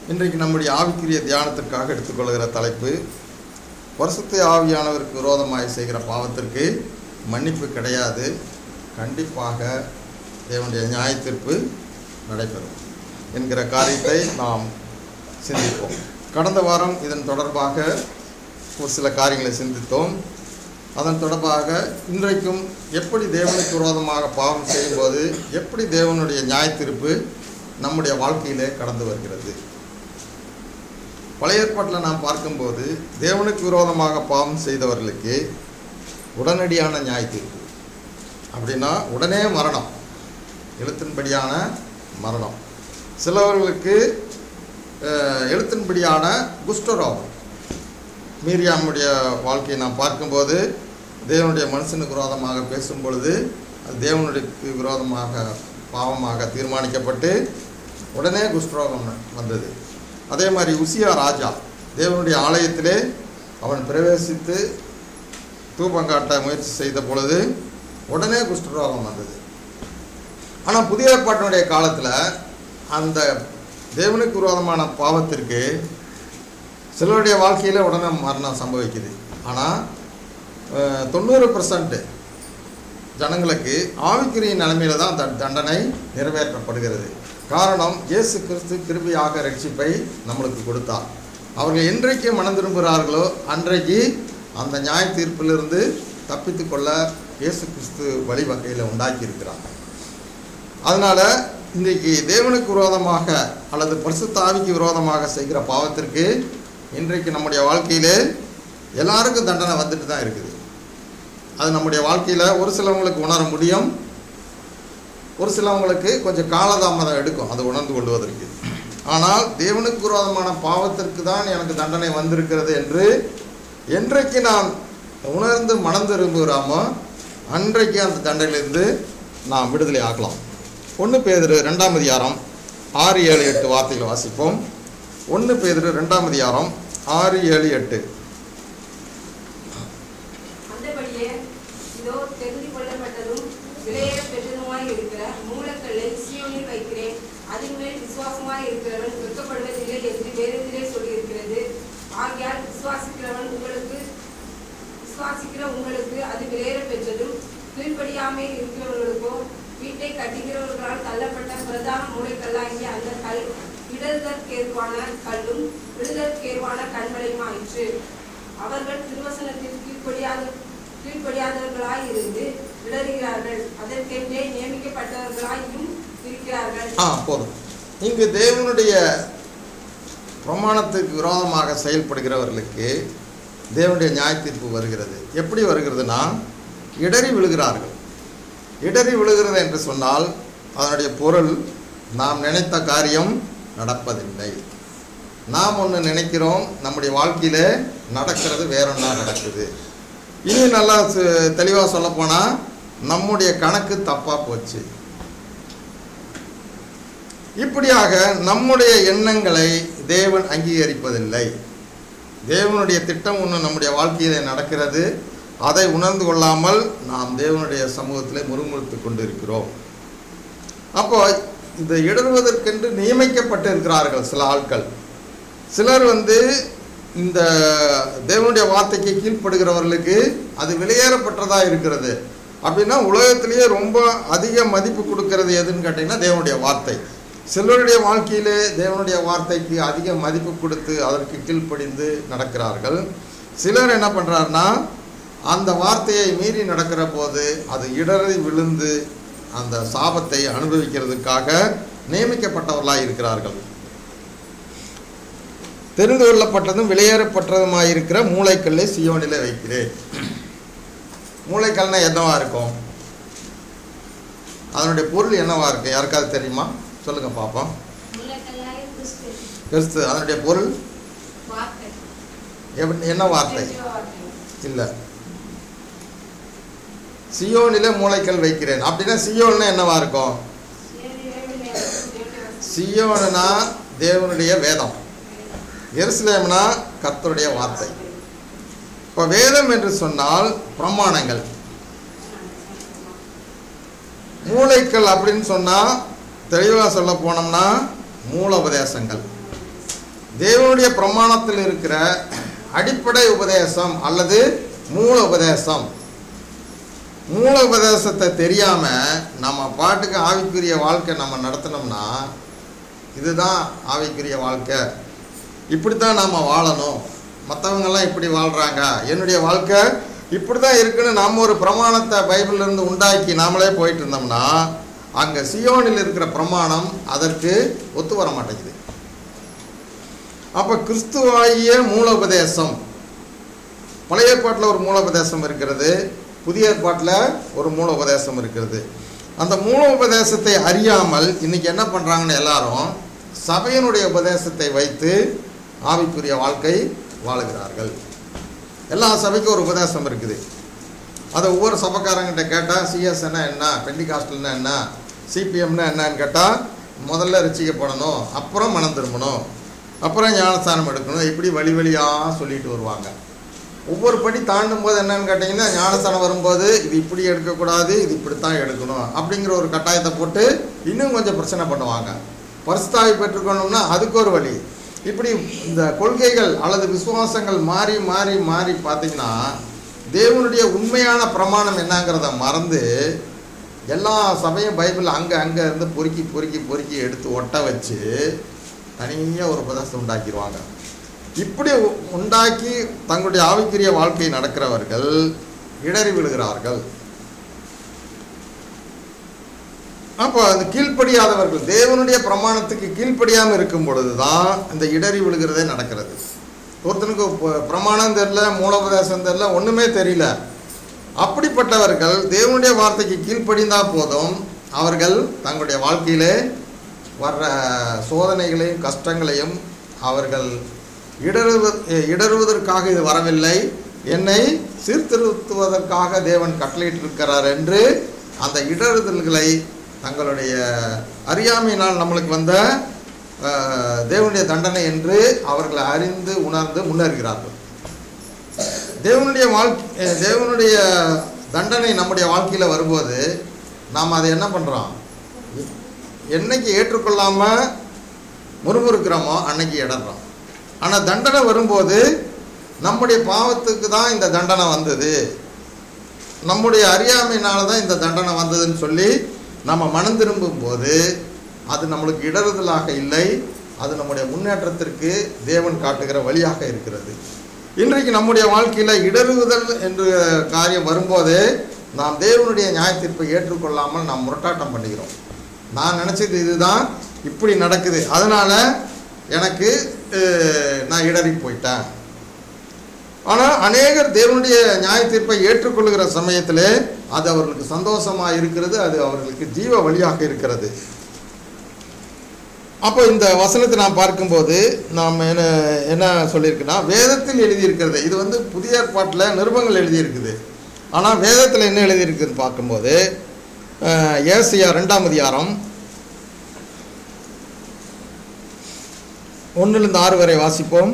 இன்றைக்கு நம்முடைய ஆவிக்குரிய தியானத்திற்காக எடுத்துக்கொள்கிற தலைப்பு, பரிசுத்த ஆவியானவருக்கு விரோதமாய் செய்கிற பாவத்திற்கு மன்னிப்பு கிடையாது, கண்டிப்பாக தேவனுடைய நியாயத்தீர்ப்பு நடைபெறும் என்கிற காரியத்தை நாம் சிந்திப்போம். கடந்த வாரம் இதன் தொடர்பாக ஒரு சில காரியங்களை சிந்தித்தோம். அதன் தொடர்பாக இன்றைக்கும் எப்படி தேவனுக்கு விரோதமாக பாவம் செய்யும்போது எப்படி தேவனுடைய நியாயத்தீர்ப்பு நம்முடைய வாழ்க்கையிலே கடந்து வருகிறது. பழைய ஏற்பாட்டில் நாம் பார்க்கும்போது தேவனுக்கு விரோதமாக பாவம் செய்தவர்களுக்கு உடனடியான நியாயத்தீர்ப்பு, அப்படின்னா உடனே மரணம், எழுத்தின்படியான மரணம். சிலவர்களுக்கு எழுத்தின்படியான குஷ்டரோகம். மீரியாமுடைய வாழ்க்கையை நாம் பார்க்கும்போது தேவனுடைய மனுஷனுக்கு விரோதமாக பேசும் பொழுது அது தேவனுடைய விரோதமாக பாவமாக தீர்மானிக்கப்பட்டு உடனே குஷ்டரோகம் வந்தது. அதே மாதிரி உசியா ராஜா தேவனுடைய ஆலயத்திலே அவன் பிரவேசித்து தூபங்காட்ட முயற்சி செய்த பொழுது உடனே குஷ்டரோகம் வந்தது. ஆனால் புதிய ஏற்பாட்டினுடைய காலத்தில் அந்த தேவனுக்கு விரோதமான பாவத்திற்கு சிலருடைய வாழ்க்கையில் உடனே மரணம் சம்பவிக்குது. ஆனால் 90% ஜனங்களுக்கு ஆவிக்குரிய நிலைமையில் தான் தண்டனை நிறைவேற்றப்படுகிறது. காரணம், இயேசு கிறிஸ்து கிருபையாக ரட்சிப்பை நம்மளுக்கு கொடுத்தார். அவர்கள் என்றைக்கு மனம் திரும்புகிறார்களோ அன்றைக்கு அந்த நியாய தீர்ப்பிலிருந்து தப்பித்து கொள்ள இயேசு கிறிஸ்து வழிவகையில் உண்டாக்கியிருக்கிறார். அதனால் இன்றைக்கு தேவனுக்கு விரோதமாக அல்லது பரிசுத்த ஆவிக்கு விரோதமாக செய்கிற பாவத்திற்கு இன்றைக்கு நம்முடைய வாழ்க்கையிலே எல்லாருக்கும் தண்டனை வந்துட்டு தான் இருக்குது. அது நம்முடைய வாழ்க்கையில் ஒரு சிலவங்களுக்கு உணர முடியும், ஒரு சிலவங்களுக்கு கொஞ்சம் காலதாமதம் எடுக்கும் அது உணர்ந்து கொள்வதற்கு. ஆனால் தேவனுக்கு விரோதமான பாவத்திற்கு தான் எனக்கு தண்டனை வந்திருக்கிறது என்று என்றைக்கு நான் உணர்ந்து மனம் திரும்புகிறோமோ அன்றைக்கு அந்த தண்டனையிலிருந்து நாம் விடுதலை ஆகலாம். 1 பேதுரு 2ஆம் அதிகாரம் 6, 7, 8 வார்த்தைகளை வாசிப்போம். 1 பேதுரு 2ஆம் அதிகாரம் 6, 7, 8. உங்களுக்கு அது விலையேற பெற்றதும் கீழ்ப்படியாமல் இருக்கிறவர்களுக்கோ வீட்டை கட்டுகிறவர்களால் தள்ளப்பட்ட பிரதான மூளைக்கல்லாகிய அந்த கல் இடதற்கேற்பான கல்லும் விடுதற்கேற்பான கண்மலையும் ஆயிற்று. அவர்கள் திருவசனத்திற்கு கீழ்ப்படியாதவர்களாய் இருந்து விளறுகிறார்கள், அதற்கென்றே நியமிக்கப்பட்டவர்களாயும் இருக்கிறார்கள். போதும். இங்கு தேவனுடைய பிரமாணத்துக்கு விரோதமாக செயல்படுகிறவர்களுக்கு தேவனுடைய நியாயத்தீர்ப்பு வருகிறது. எப்படி வருகிறதுனா, இடறி விழுகிறார்கள். இடறி விழுகிறது என்று சொன்னால் அதனுடைய பொருள், நாம் நினைத்த காரியம் நடப்பதில்லை. நாம் ஒன்று நினைக்கிறோம், நம்முடைய வாழ்க்கையில் நடக்கிறது வேறொன்றா நடக்குது. இன்னும் நல்லா தெளிவாக சொல்லப்போனால் நம்முடைய கணக்கு தப்பாக போச்சு. இப்படியாக நம்முடைய எண்ணங்களை தேவன் அங்கீகரிப்பதில்லை. தேவனுடைய திட்டம் ஒன்று நம்முடைய வாழ்க்கையில் நடக்கிறது, அதை உணர்ந்து கொள்ளாமல் நாம் தேவனுடைய சமூகத்தில் முறுமுறுத்து கொண்டு இருக்கிறோம். அப்போ இதை இடறுவதற்கென்று நியமிக்கப்பட்டு இருக்கிறார்கள் சில ஆட்கள். சிலர் இந்த தேவனுடைய வார்த்தைக்கு கீழ்ப்படுகிறவர்களுக்கு அது வெளியேறப்பட்டதாக இருக்கிறது. அப்படின்னா உலகத்திலேயே ரொம்ப அதிக மதிப்பு கொடுக்கறது எதுன்னு கேட்டிங்கன்னா தேவனுடைய வார்த்தை. சிலருடைய வாழ்க்கையிலே தேவனுடைய வார்த்தைக்கு அதிக மதிப்பு கொடுத்து அதற்கு கீழ்ப்படிந்து நடக்கிறார்கள். சிலர் என்ன பண்ணுறாருன்னா, அந்த வார்த்தையை மீறி நடக்கிற போது அது இடறி விழுந்து அந்த சாபத்தை அனுபவிக்கிறதுக்காக நியமிக்கப்பட்டவர்களாக இருக்கிறார்கள். தெரிந்து கொள்ளப்பட்டதும் வெளியேறப்பட்டதுமாயிருக்கிற மூளைக்கல்லை சீயோனிலே வைக்கிறேன். மூளைக்கல்னா என்னவா இருக்கும்? அதனுடைய பொருள் என்னவா இருக்கும்? யாருக்காவது தெரியுமா? சொல்லுங்க பாப்போம். கிறிஸ்து. அதனுடைய பொருள் என்ன வார்த்தை? இல்லை, சியோனிலே மூளைக்கல் வைக்கிறேன். அப்படின்னா சியோன்னா என்னவா இருக்கும்? சியோனா தேவனுடைய வேதம், எருசலேம்னா கர்த்தருடைய வார்த்தை. இப்போ வேதம் என்று சொன்னால் பிரமாணங்கள். மூளைக்கல் அப்படின்னு சொன்னால் தெளிவாக சொல்ல போனோம்னா மூல உபதேசங்கள். தேவனுடைய பிரமாணத்தில் இருக்கிற அடிப்படை உபதேசம் அல்லது மூல உபதேசம். மூல உபதேசத்தை தெரியாமல் நம்ம பாட்டுக்கு ஆவிக்குரிய வாழ்க்கை நம்ம நடத்தினோம்னா, இதுதான் ஆவிக்குரிய வாழ்க்கை, இப்படித்தான் நாம் வாழணும், மற்றவங்கெல்லாம் இப்படி வாழ்கிறாங்க, என்னுடைய வாழ்க்கை இப்படி தான் இருக்குன்னு நம்ம ஒரு பிரமாணத்தை பைபிள்லேருந்து உண்டாக்கி நாமளே போயிட்டு இருந்தோம்னா, அங்கே சியோனில் இருக்கிற பிரமாணம் அதற்கு ஒத்து வர மாட்டேங்குது. அப்போ கிறிஸ்துவாகிய மூல உபதேசம், பழைய ஏற்பாட்டில் ஒரு மூல உபதேசம் இருக்கிறது, புதிய ஏற்பாட்டில் ஒரு மூல உபதேசம் இருக்கிறது. அந்த மூல உபதேசத்தை அறியாமல் இன்றைக்கி என்ன பண்ணுறாங்கன்னு எல்லாரும் சபையினுடைய உபதேசத்தை வைத்து ஆவிக்குரிய வாழ்க்கை வாழுகிறார்கள். எல்லா சபைக்கும் ஒரு உபதேசம் இருக்குது. அதை ஒவ்வொரு சபைக்காரங்கிட்ட கேட்டால் சிஎஸ்ன்னா என்ன, பெண்டிகாஸ்டல்னா என்ன, சிபிஎம்னா என்னன்னு கேட்டால் முதல்ல ரட்சிக்கப்படணும், அப்புறம் மனம் திரும்பணும், அப்புறம் ஞானஸ்தானம் எடுக்கணும், இப்படி வழி வழியாக சொல்லிட்டு வருவாங்க. ஒவ்வொரு படி தாண்டும் போது என்னன்னு கேட்டிங்கன்னா, ஞானஸ்தானம் வரும்போது இது இப்படி எடுக்கக்கூடாது, இது இப்படித்தான் எடுக்கணும் அப்படிங்கிற ஒரு கட்டாயத்தை போட்டு இன்னும் கொஞ்சம் பிரச்சனை பண்ணுவாங்க. பரிசுத்தாவி பெற்றுக்கணும்னா அதுக்கு ஒரு வழி. இப்படி இந்த கொள்கைகள் அல்லது விசுவாசங்கள் மாறி மாறி மாறி பார்த்திங்கன்னா, தேவனுடைய உண்மையான பிரமாணம் என்னங்கிறத மறந்து எல்லா சபையும் பைபிள் அங்கே இருந்து பொறுக்கி பொறுக்கி பொறுக்கி எடுத்து ஒட்ட வச்சு தனியாக ஒரு உபதேசம் உண்டாக்கிடுவாங்க. இப்படி உண்டாக்கி தங்களுடைய ஆவிக்குரிய வாழ்க்கை நடக்கிறவர்கள் இடறி விழுகிறார்கள். அப்போ அந்த கீழ்ப்படியாதவர்கள் தேவனுடைய பிரமாணத்துக்கு கீழ்ப்படியாமல் இருக்கும் பொழுது தான் இந்த இடறி விழுகிறதே நடக்கிறது. ஒருத்தனுக்கு பிரமாணம் தெரியல, மூலோபதேசம் தெரியல, ஒன்றுமே தெரியல. அப்படிப்பட்டவர்கள் தேவனுடைய வார்த்தைக்கு கீழ்ப்படிந்தால் போதும், அவர்கள் தங்களுடைய வாழ்க்கையிலே வர்ற சோதனைகளையும் கஷ்டங்களையும் அவர்கள் இடறுவதற்காக இது வரவில்லை, என்னை சீர்திருத்துவதற்காக தேவன் கட்டளையிட்டிருக்கிறார் என்று அந்த இடறுதல்களை தங்களுடைய அறியாமையினால் நம்மளுக்கு வந்த தேவனுடைய தண்டனை என்று அவர்களை அறிந்து உணர்ந்து முன்னேறுகிறார்கள். தேவனுடைய தண்டனை நம்முடைய வாழ்க்கையில் வரும்போது நாம் அதை என்ன பண்ணுறோம், என்னைக்கு ஏற்றுக்கொள்ளாமல் முறுமுறுக்கிறோமோ அன்னைக்கு இடறோம். ஆனால் தண்டனை வரும்போது நம்முடைய பாவத்துக்கு தான் இந்த தண்டனை வந்தது, நம்முடைய அறியாமையினால தான் இந்த தண்டனை வந்ததுன்னு சொல்லி நம்ம மனம் திரும்பும் போது அது நம்மளுக்கு இடறுதலாக இல்லை, அது நம்முடைய முன்னேற்றத்திற்கு தேவன் காட்டுகிற வழியாக இருக்கிறது. இன்றைக்கு நம்முடைய வாழ்க்கையில் இடறுதல் என்ற காரியம் வரும்போதே நாம் தேவனுடைய நியாயத்தீர்ப்பை ஏற்றுக்கொள்ளாமல் நாம் முரட்டாட்டம் பண்ணுகிறோம். நான் நினச்சது இதுதான், இப்படி நடக்குது, அதனால் எனக்கு நான் இடறி போயிட்டேன். ஆனால் அநேகர் தேவனுடைய நியாயத்தீர்ப்பை ஏற்றுக்கொள்ளுகிற சமயத்தில் அது அவர்களுக்கு சந்தோஷமாக இருக்கிறது, அது அவர்களுக்கு ஜீவ வழியாக இருக்கிறது. அப்போ இந்த வசனத்தை நாம் பார்க்கும்போது நாம் என்ன சொல்லியிருக்குன்னா, வேதத்தில் எழுதியிருக்கிறது, இது புதிய ஏற்பாட்டில் நிருபங்கள் எழுதியிருக்குது. ஆனால் வேதத்தில் என்ன எழுதியிருக்குதுன்னு பார்க்கும்போது ஏசாயா 2ஆம் அதிகாரம் 1-6 வரை வாசிப்போம்.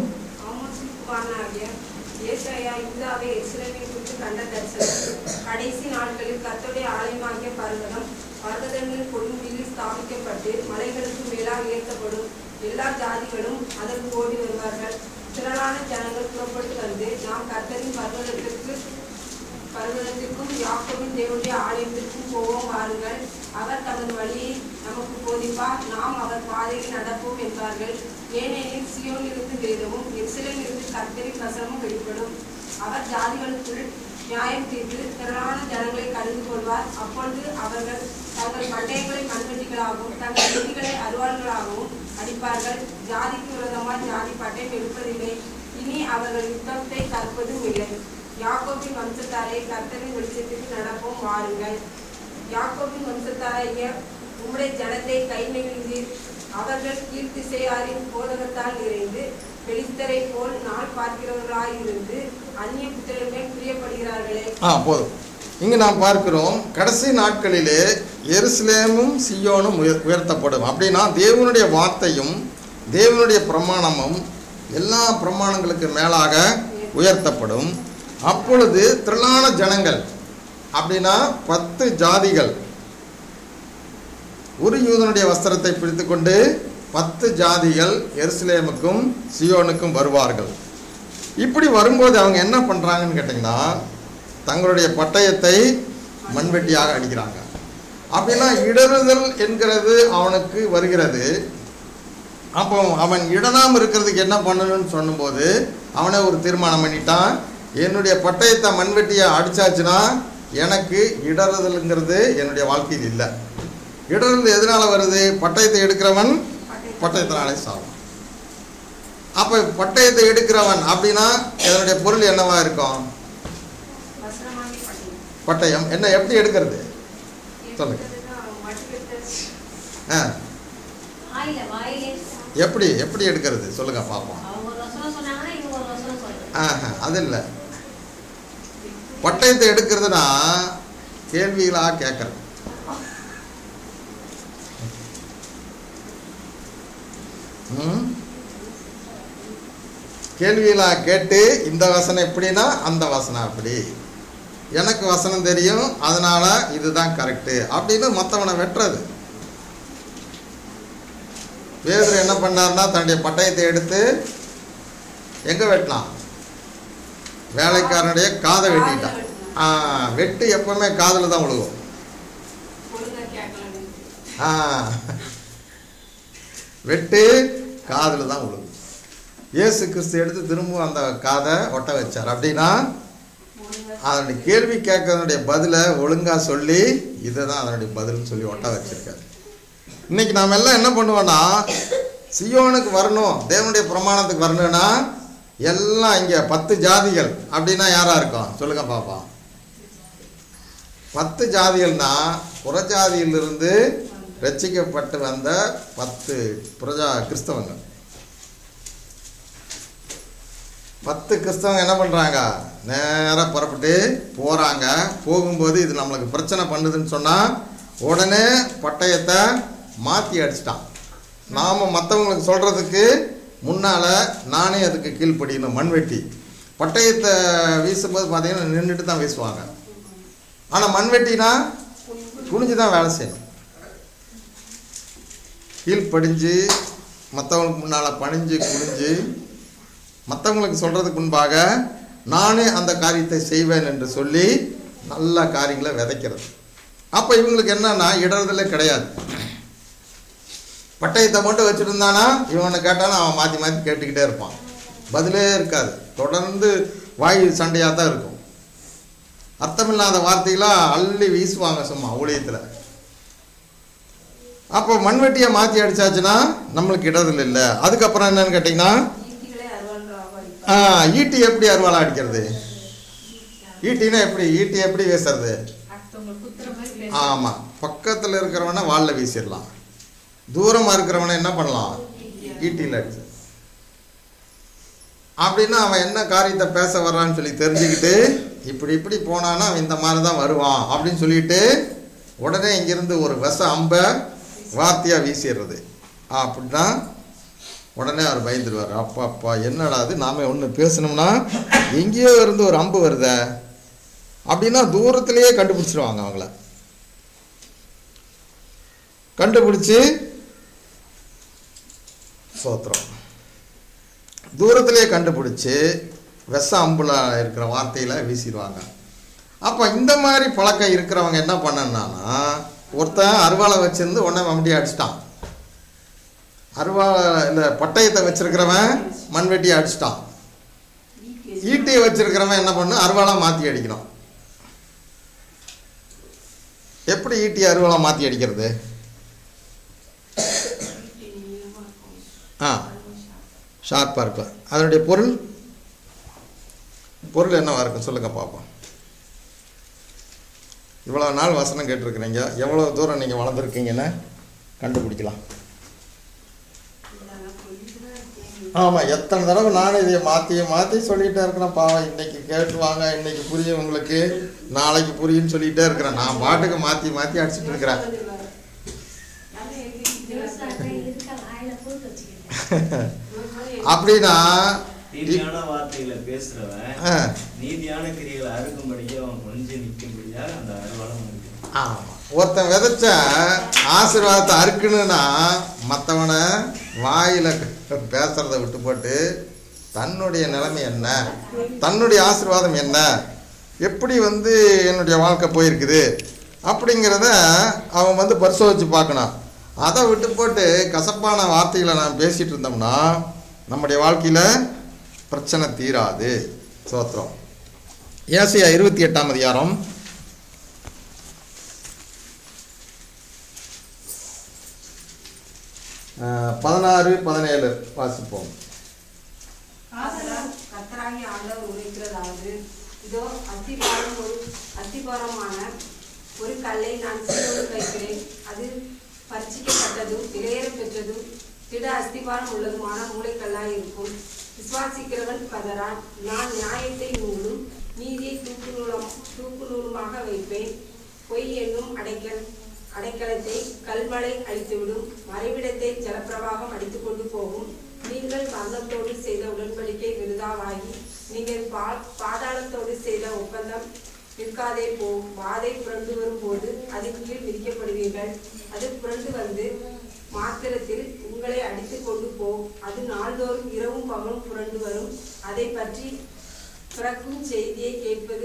கடைசி நாட்களில் கர்த்தருடைய ஆலயமாகிய பர்வதங்கள் கொடுமுடியில் ஸ்தாபிக்கப்பட்டு மலைகளுக்கு மேலாக உயர்த்தப்படும். எல்லா ஜாதிகளும் அதற்கு ஓடி வருவார்கள். திரளான ஜனங்கள் புறப்பட்டு வந்து, நாம் கர்த்தரின் பர்வதத்திற்கும் யாக்கோபின் தேவனுடைய ஆலயத்திற்கும் போவோம், வாருங்கள். அவர் தமது வழியை நமக்கு போதிப்பார், நாம் அவர் பாதையில் நடப்போம் என்பார்கள். ஏனெனில் சியோனிலிருந்து வேதமும் எருசலேமிலிருந்து கர்த்தரின் வசனமும் வெளிப்படும். அவர் ஜாதிகளுக்குள் நியாயம் தீர்த்து திரளான ஜனங்களை கடிந்து கொள்வார். அப்பொழுது அவர்கள் தங்கள் பட்டயங்களை மண்வெட்டிகளாகவும் தங்கள் விதிகளை அருவாள்களாகவும் அடிப்பார்கள். ஜாதிக்கு விரோதமாக ஜாதி பட்டயம் எடுப்பதில்லை, இனி அவர்கள் யுத்தத்தை கற்பதும் இல்லை. யாக்கோபின் வம்சத்தாரை கர்த்தரின் வெளிச்சத்திற்கு நடப்போம், வாருங்கள். யாக்கோபின் வம்சத்தாரைய உம்முடைய ஜனத்தை கை நெகிழ்ந்தீர். அவர்கள் கீழ்த்திசையாரின் போதகத்தால் நிறைந்து பெலிஸ்தரை போல் நாள் பார்க்கிறவர்களாயிருந்து அந்நிய புத்திரர் மேல் பிரியப்படுகிறார்களே. போதும். இங்கு நாம் பார்க்கிறோம், கடைசி நாட்களிலே எருசலேமும் சியோனும் உயர்த்தப்படும். அப்படின்னா தேவனுடைய வார்த்தையும் தேவனுடைய பிரமாணமும் எல்லா பிரமாணங்களுக்கு மேலாக உயர்த்தப்படும். அப்பொழுது திரளான ஜனங்கள், அப்படின்னா 10 ஜாதிகள் ஒரு யூதனுடைய வஸ்திரத்தை பிடித்து கொண்டு 10 ஜாதிகள் எருசலேமுக்கும் சியோனுக்கும் வருவார்கள். இப்படி வரும்போது அவங்க என்ன பண்ணுறாங்கன்னு கேட்டிங்கன்னா, தங்களுடைய பட்டயத்தை மண்வெட்டியாக அடிக்கிறாங்க. அப்படின்னா இடறுதல் என்கிறது அவனுக்கு வருகிறது. அப்போ அவன் இடனாமல் இருக்கிறதுக்கு என்ன பண்ணணும்னு சொல்லும்போது அவனே ஒரு தீர்மானம் பண்ணிட்டான், என்னுடைய பட்டயத்தை மண்வெட்டியை அடித்தாச்சுன்னா எனக்கு இடறுதல்ங்கிறது என்னுடைய வாழ்க்கையில் இல்லை. இடறுதல் எதனால் வருது? பட்டயத்தை எடுக்கிறவன் பட்டயத்தினாலே சாவான். அப்போ பட்டயத்தை எடுக்கிறவன் அப்படின்னா இதனுடைய பொருள் என்னவா இருக்கும்? பட்டயம் என்ன, எப்படி எடுக்கிறது சொல்லுங்க. எப்படி எப்படி எடுக்கிறது சொல்லுங்க பார்ப்போம். அது இல்லை, பட்டயத்தை எடுக்கிறதுனா கேள்விகளாக கேட்கறது. கேள்விகளாக கேட்டு இந்த வசனம் எப்படின்னா அந்த வசனம் அப்படி, எனக்கு வசனம் தெரியும் அதனால இதுதான் கரெக்டு அப்படின்னு மற்றவனை வெட்டுறது. பேதுரு என்ன பண்ணார்னா தன்னுடைய பட்டயத்தை எடுத்து எங்கே வெட்டினான்? வேலைக்காரனுடைய காதை வெட்டிட்டான். வெட்டு எப்பவுமே காதில் தான் விழுகும். வெட்டு காதில் தான் விழுகும். இயேசு கிறிஸ்து எடுத்து திரும்ப அந்த காதை ஒட்ட வச்சார். அப்படின்னா அதனுடைய கேள்வி கேட்கறதுடைய பதிலை ஒழுங்காக சொல்லி இதை தான் அதனுடைய பதில்னு சொல்லி ஒட்ட வச்சிருக்காரு. இன்னைக்கு நாம் எல்லாம் என்ன பண்ணுவோன்னா, சியோனுக்கு வரணும், தேவனுடைய பிரமாணத்துக்கு வரணும்னா எல்லாம் இங்கே 10 ஜாதிகள் அப்படின்னா யாராக இருக்கும் சொல்லுங்க பாப்போம். 10 ஜாதிகள்னா புறஜாதியிலிருந்து ரட்சிக்கப்பட்டு வந்த 10 கிறிஸ்தவங்க. 10 கிறிஸ்தவங்க என்ன பண்ணுறாங்க, நேராக புறப்பட்டு போகிறாங்க. போகும்போது இது நம்மளுக்கு பிரச்சனை பண்ணுதுன்னு சொன்னால் உடனே பட்டயத்தை மாற்றி அடிச்சிட்டான். நாம் மற்றவங்களுக்கு சொல்கிறதுக்கு முன்னால் நானே அதுக்கு கீழ்ப்படியணும். மண்வெட்டி பட்டயத்தை வீசும்போது பார்த்தீங்கன்னா நின்றுட்டு தான் வீசுவாங்க. ஆனால் மண்வெட்டினா குனிஞ்சு தான் வேலை செய்யணும். கீழ்ப்படிஞ்சு மற்றவங்களுக்கு முன்னால் பணிஞ்சு குனிஞ்சு மற்றவங்களுக்கு சொல்கிறதுக்கு முன்பாக நானே அந்த காரியத்தை செய்வேன் என்று சொல்லி நல்ல காரியங்களை விதைக்கிறது. அப்போ இவங்களுக்கு என்னன்னா இடறதுல கிடையாது. பட்டயத்தை மட்டும் வச்சுட்டு இருந்தானா இவனை கேட்டாலும் அவன் மாற்றி மாற்றி கேட்டுக்கிட்டே இருப்பான், பதிலே இருக்காது. தொடர்ந்து வாயு சண்டையாக தான் இருக்கும். அர்த்தமில்லாத வார்த்தைகளாக அள்ளி வீசுவாங்க சும்மா ஊழியத்தில். அப்போ மண்வெட்டியை மாற்றி அடித்தாச்சுன்னா நம்மளுக்கு இடறதில்லை இல்லை. அதுக்கப்புறம் என்னன்னு கேட்டிங்கன்னா, ஈட்டி எப்படி அருவாளாக அடிக்கிறது? ஈட்டினா எப்படி, ஈட்டி எப்படி வீசுறது? ஆமாம், பக்கத்தில் இருக்கிறவனை வாளில் வீசிடலாம், தூரமாக இருக்கிறவனை என்ன பண்ணலாம், ஈட்டியில் அடிச்சு. அப்படின்னா அவன் என்ன காரியத்தை பேச வர்றான்னு சொல்லி தெரிஞ்சுக்கிட்டு இப்படி இப்படி போனான்னா அவன் இந்த மாதிரி தான் வருவான் அப்படின்னு சொல்லிட்டு உடனே இங்கிருந்து ஒரு விஷ அம்பை வார்த்தையாக வீசிடுறது. அப்படின்னா உடனே அவர் பயந்துடுவார். அப்பா அப்பா என்னடா அது, நாம ஒன்று பேசணும்னா எங்கேயோ இருந்து ஒரு அம்பு வருத அப்படின்னா தூரத்திலேயே கண்டுபிடிச்சிடுவாங்க. அவங்கள கண்டுபிடிச்சி சோத்திரம் தூரத்திலேயே கண்டுபிடிச்சி விஷ அம்புல இருக்கிற வார்த்தையில் வீசிடுவாங்க. அப்போ இந்த மாதிரி பழக்கம் இருக்கிறவங்க என்ன பண்ணனா, ஒருத்தன் அருவாளை வச்சிருந்து உடனே மம்முட்டி அடிச்சிட்டான். அருவாளை இல்லை பட்டயத்தை வச்சிருக்கிறவன் மண்வெட்டியை அடிச்சிட்டான். ஈட்டியை வச்சிருக்கிறவன் என்ன பண்ணு, அருவாளை மாற்றி அடிக்கணும். எப்படி ஈட்டி அருவாளை மாற்றி அடிக்கிறது? ஷார்ப்பாக இருக்கும். அதனுடைய பொருள் என்னவா இருக்கும் சொல்லுங்க பார்ப்போம். இவ்வளோ நாள் வசனம் கேட்டிருக்கிறீங்க, எவ்வளோ தூரம் நீங்கள் வளர்ந்துருக்கீங்கன்னு கண்டுபிடிக்கலாம். ஆமாம், எத்தனை தடவை நானும் இதை மாற்றி சொல்லிகிட்டே இருக்கிறேன். பாவம் இன்னைக்கு கேட்டுவாங்க, இன்னைக்கு புரியும் உங்களுக்கு, நாளைக்கு புரியும்னு சொல்லிகிட்டே இருக்கிறேன். நான் பாட்டுக்கு மாற்றி அடிச்சுட்டு இருக்கிறேன். அப்படின்னா நீதியான வார்த்தைகளை பேசுறவன் நீதியான கிரியைகளை அறுக்கும்படியா அவன் கொஞ்சம் நிற்கும்படியா அந்த அருவாளம். ஆமாம், ஒருத்தன் விதைச்ச ஆசீர்வாதத்தை அறுக்கணுன்னா மற்றவனை வாயில் பேசுறதை விட்டு போட்டு தன்னுடைய நிலைமை என்ன, தன்னுடைய ஆசீர்வாதம் என்ன, எப்படி என்னுடைய வாழ்க்கை போயிருக்குது அப்படிங்கிறத அவன் பரிசோதித்து பார்க்கணும். அதை விட்டு போட்டு கசப்பான வார்த்தைகளை நாம் பேசிகிட்டு இருந்தோம்னா நம்முடைய வாழ்க்கையில் பிரச்சனை தீராது. சோத்திரம். ஏசாயா 28ஆம் அதிகாரம் 16-17 வாசிப்போம். கர்த்தராகிய ஆண்டவர் உரைக்கிறதாவது, இதோ அத்திபாரமான ஒரு கல்லை நான் சீயோனில் வைக்கிறேன். அது பரிசிக்கப்பட்டதும் விலையேற பெற்றதும் திட அஸ்திபாரம் உள்ளதுமான மூளைக்கல்லாய் இருக்கும். விசுவாசிக்கிறவன் பதறான். நான் நியாயத்தை நூலும் நீதியை தூக்கு நூலுமாக வைப்பேன். பொய் என்னும் அடைக்கலத்தை கல்மழை அழித்துவிடும். மறைவிடத்தை ஜலப்பிரவாகம் அடித்துக் கொண்டு போகும். நீங்கள் மரணத்தோடு செய்த உடன்படிக்கை விருதாவாகி நீங்கள் பாதாளத்தோடு செய்த ஒப்பந்தம் நிற்காதே போகும். வாதை புரண்டு வரும்போது அதன் கீழ் விதிக்கப்படுவீர்கள். அது புரண்டு மாத்திரத்தில் உங்களை அடித்து கொண்டு போகும். அது நாள்தோறும் இரவும் பகலும் புரண்டு வரும். அதை பற்றி பிறக்கும் செய்தியை கேட்பது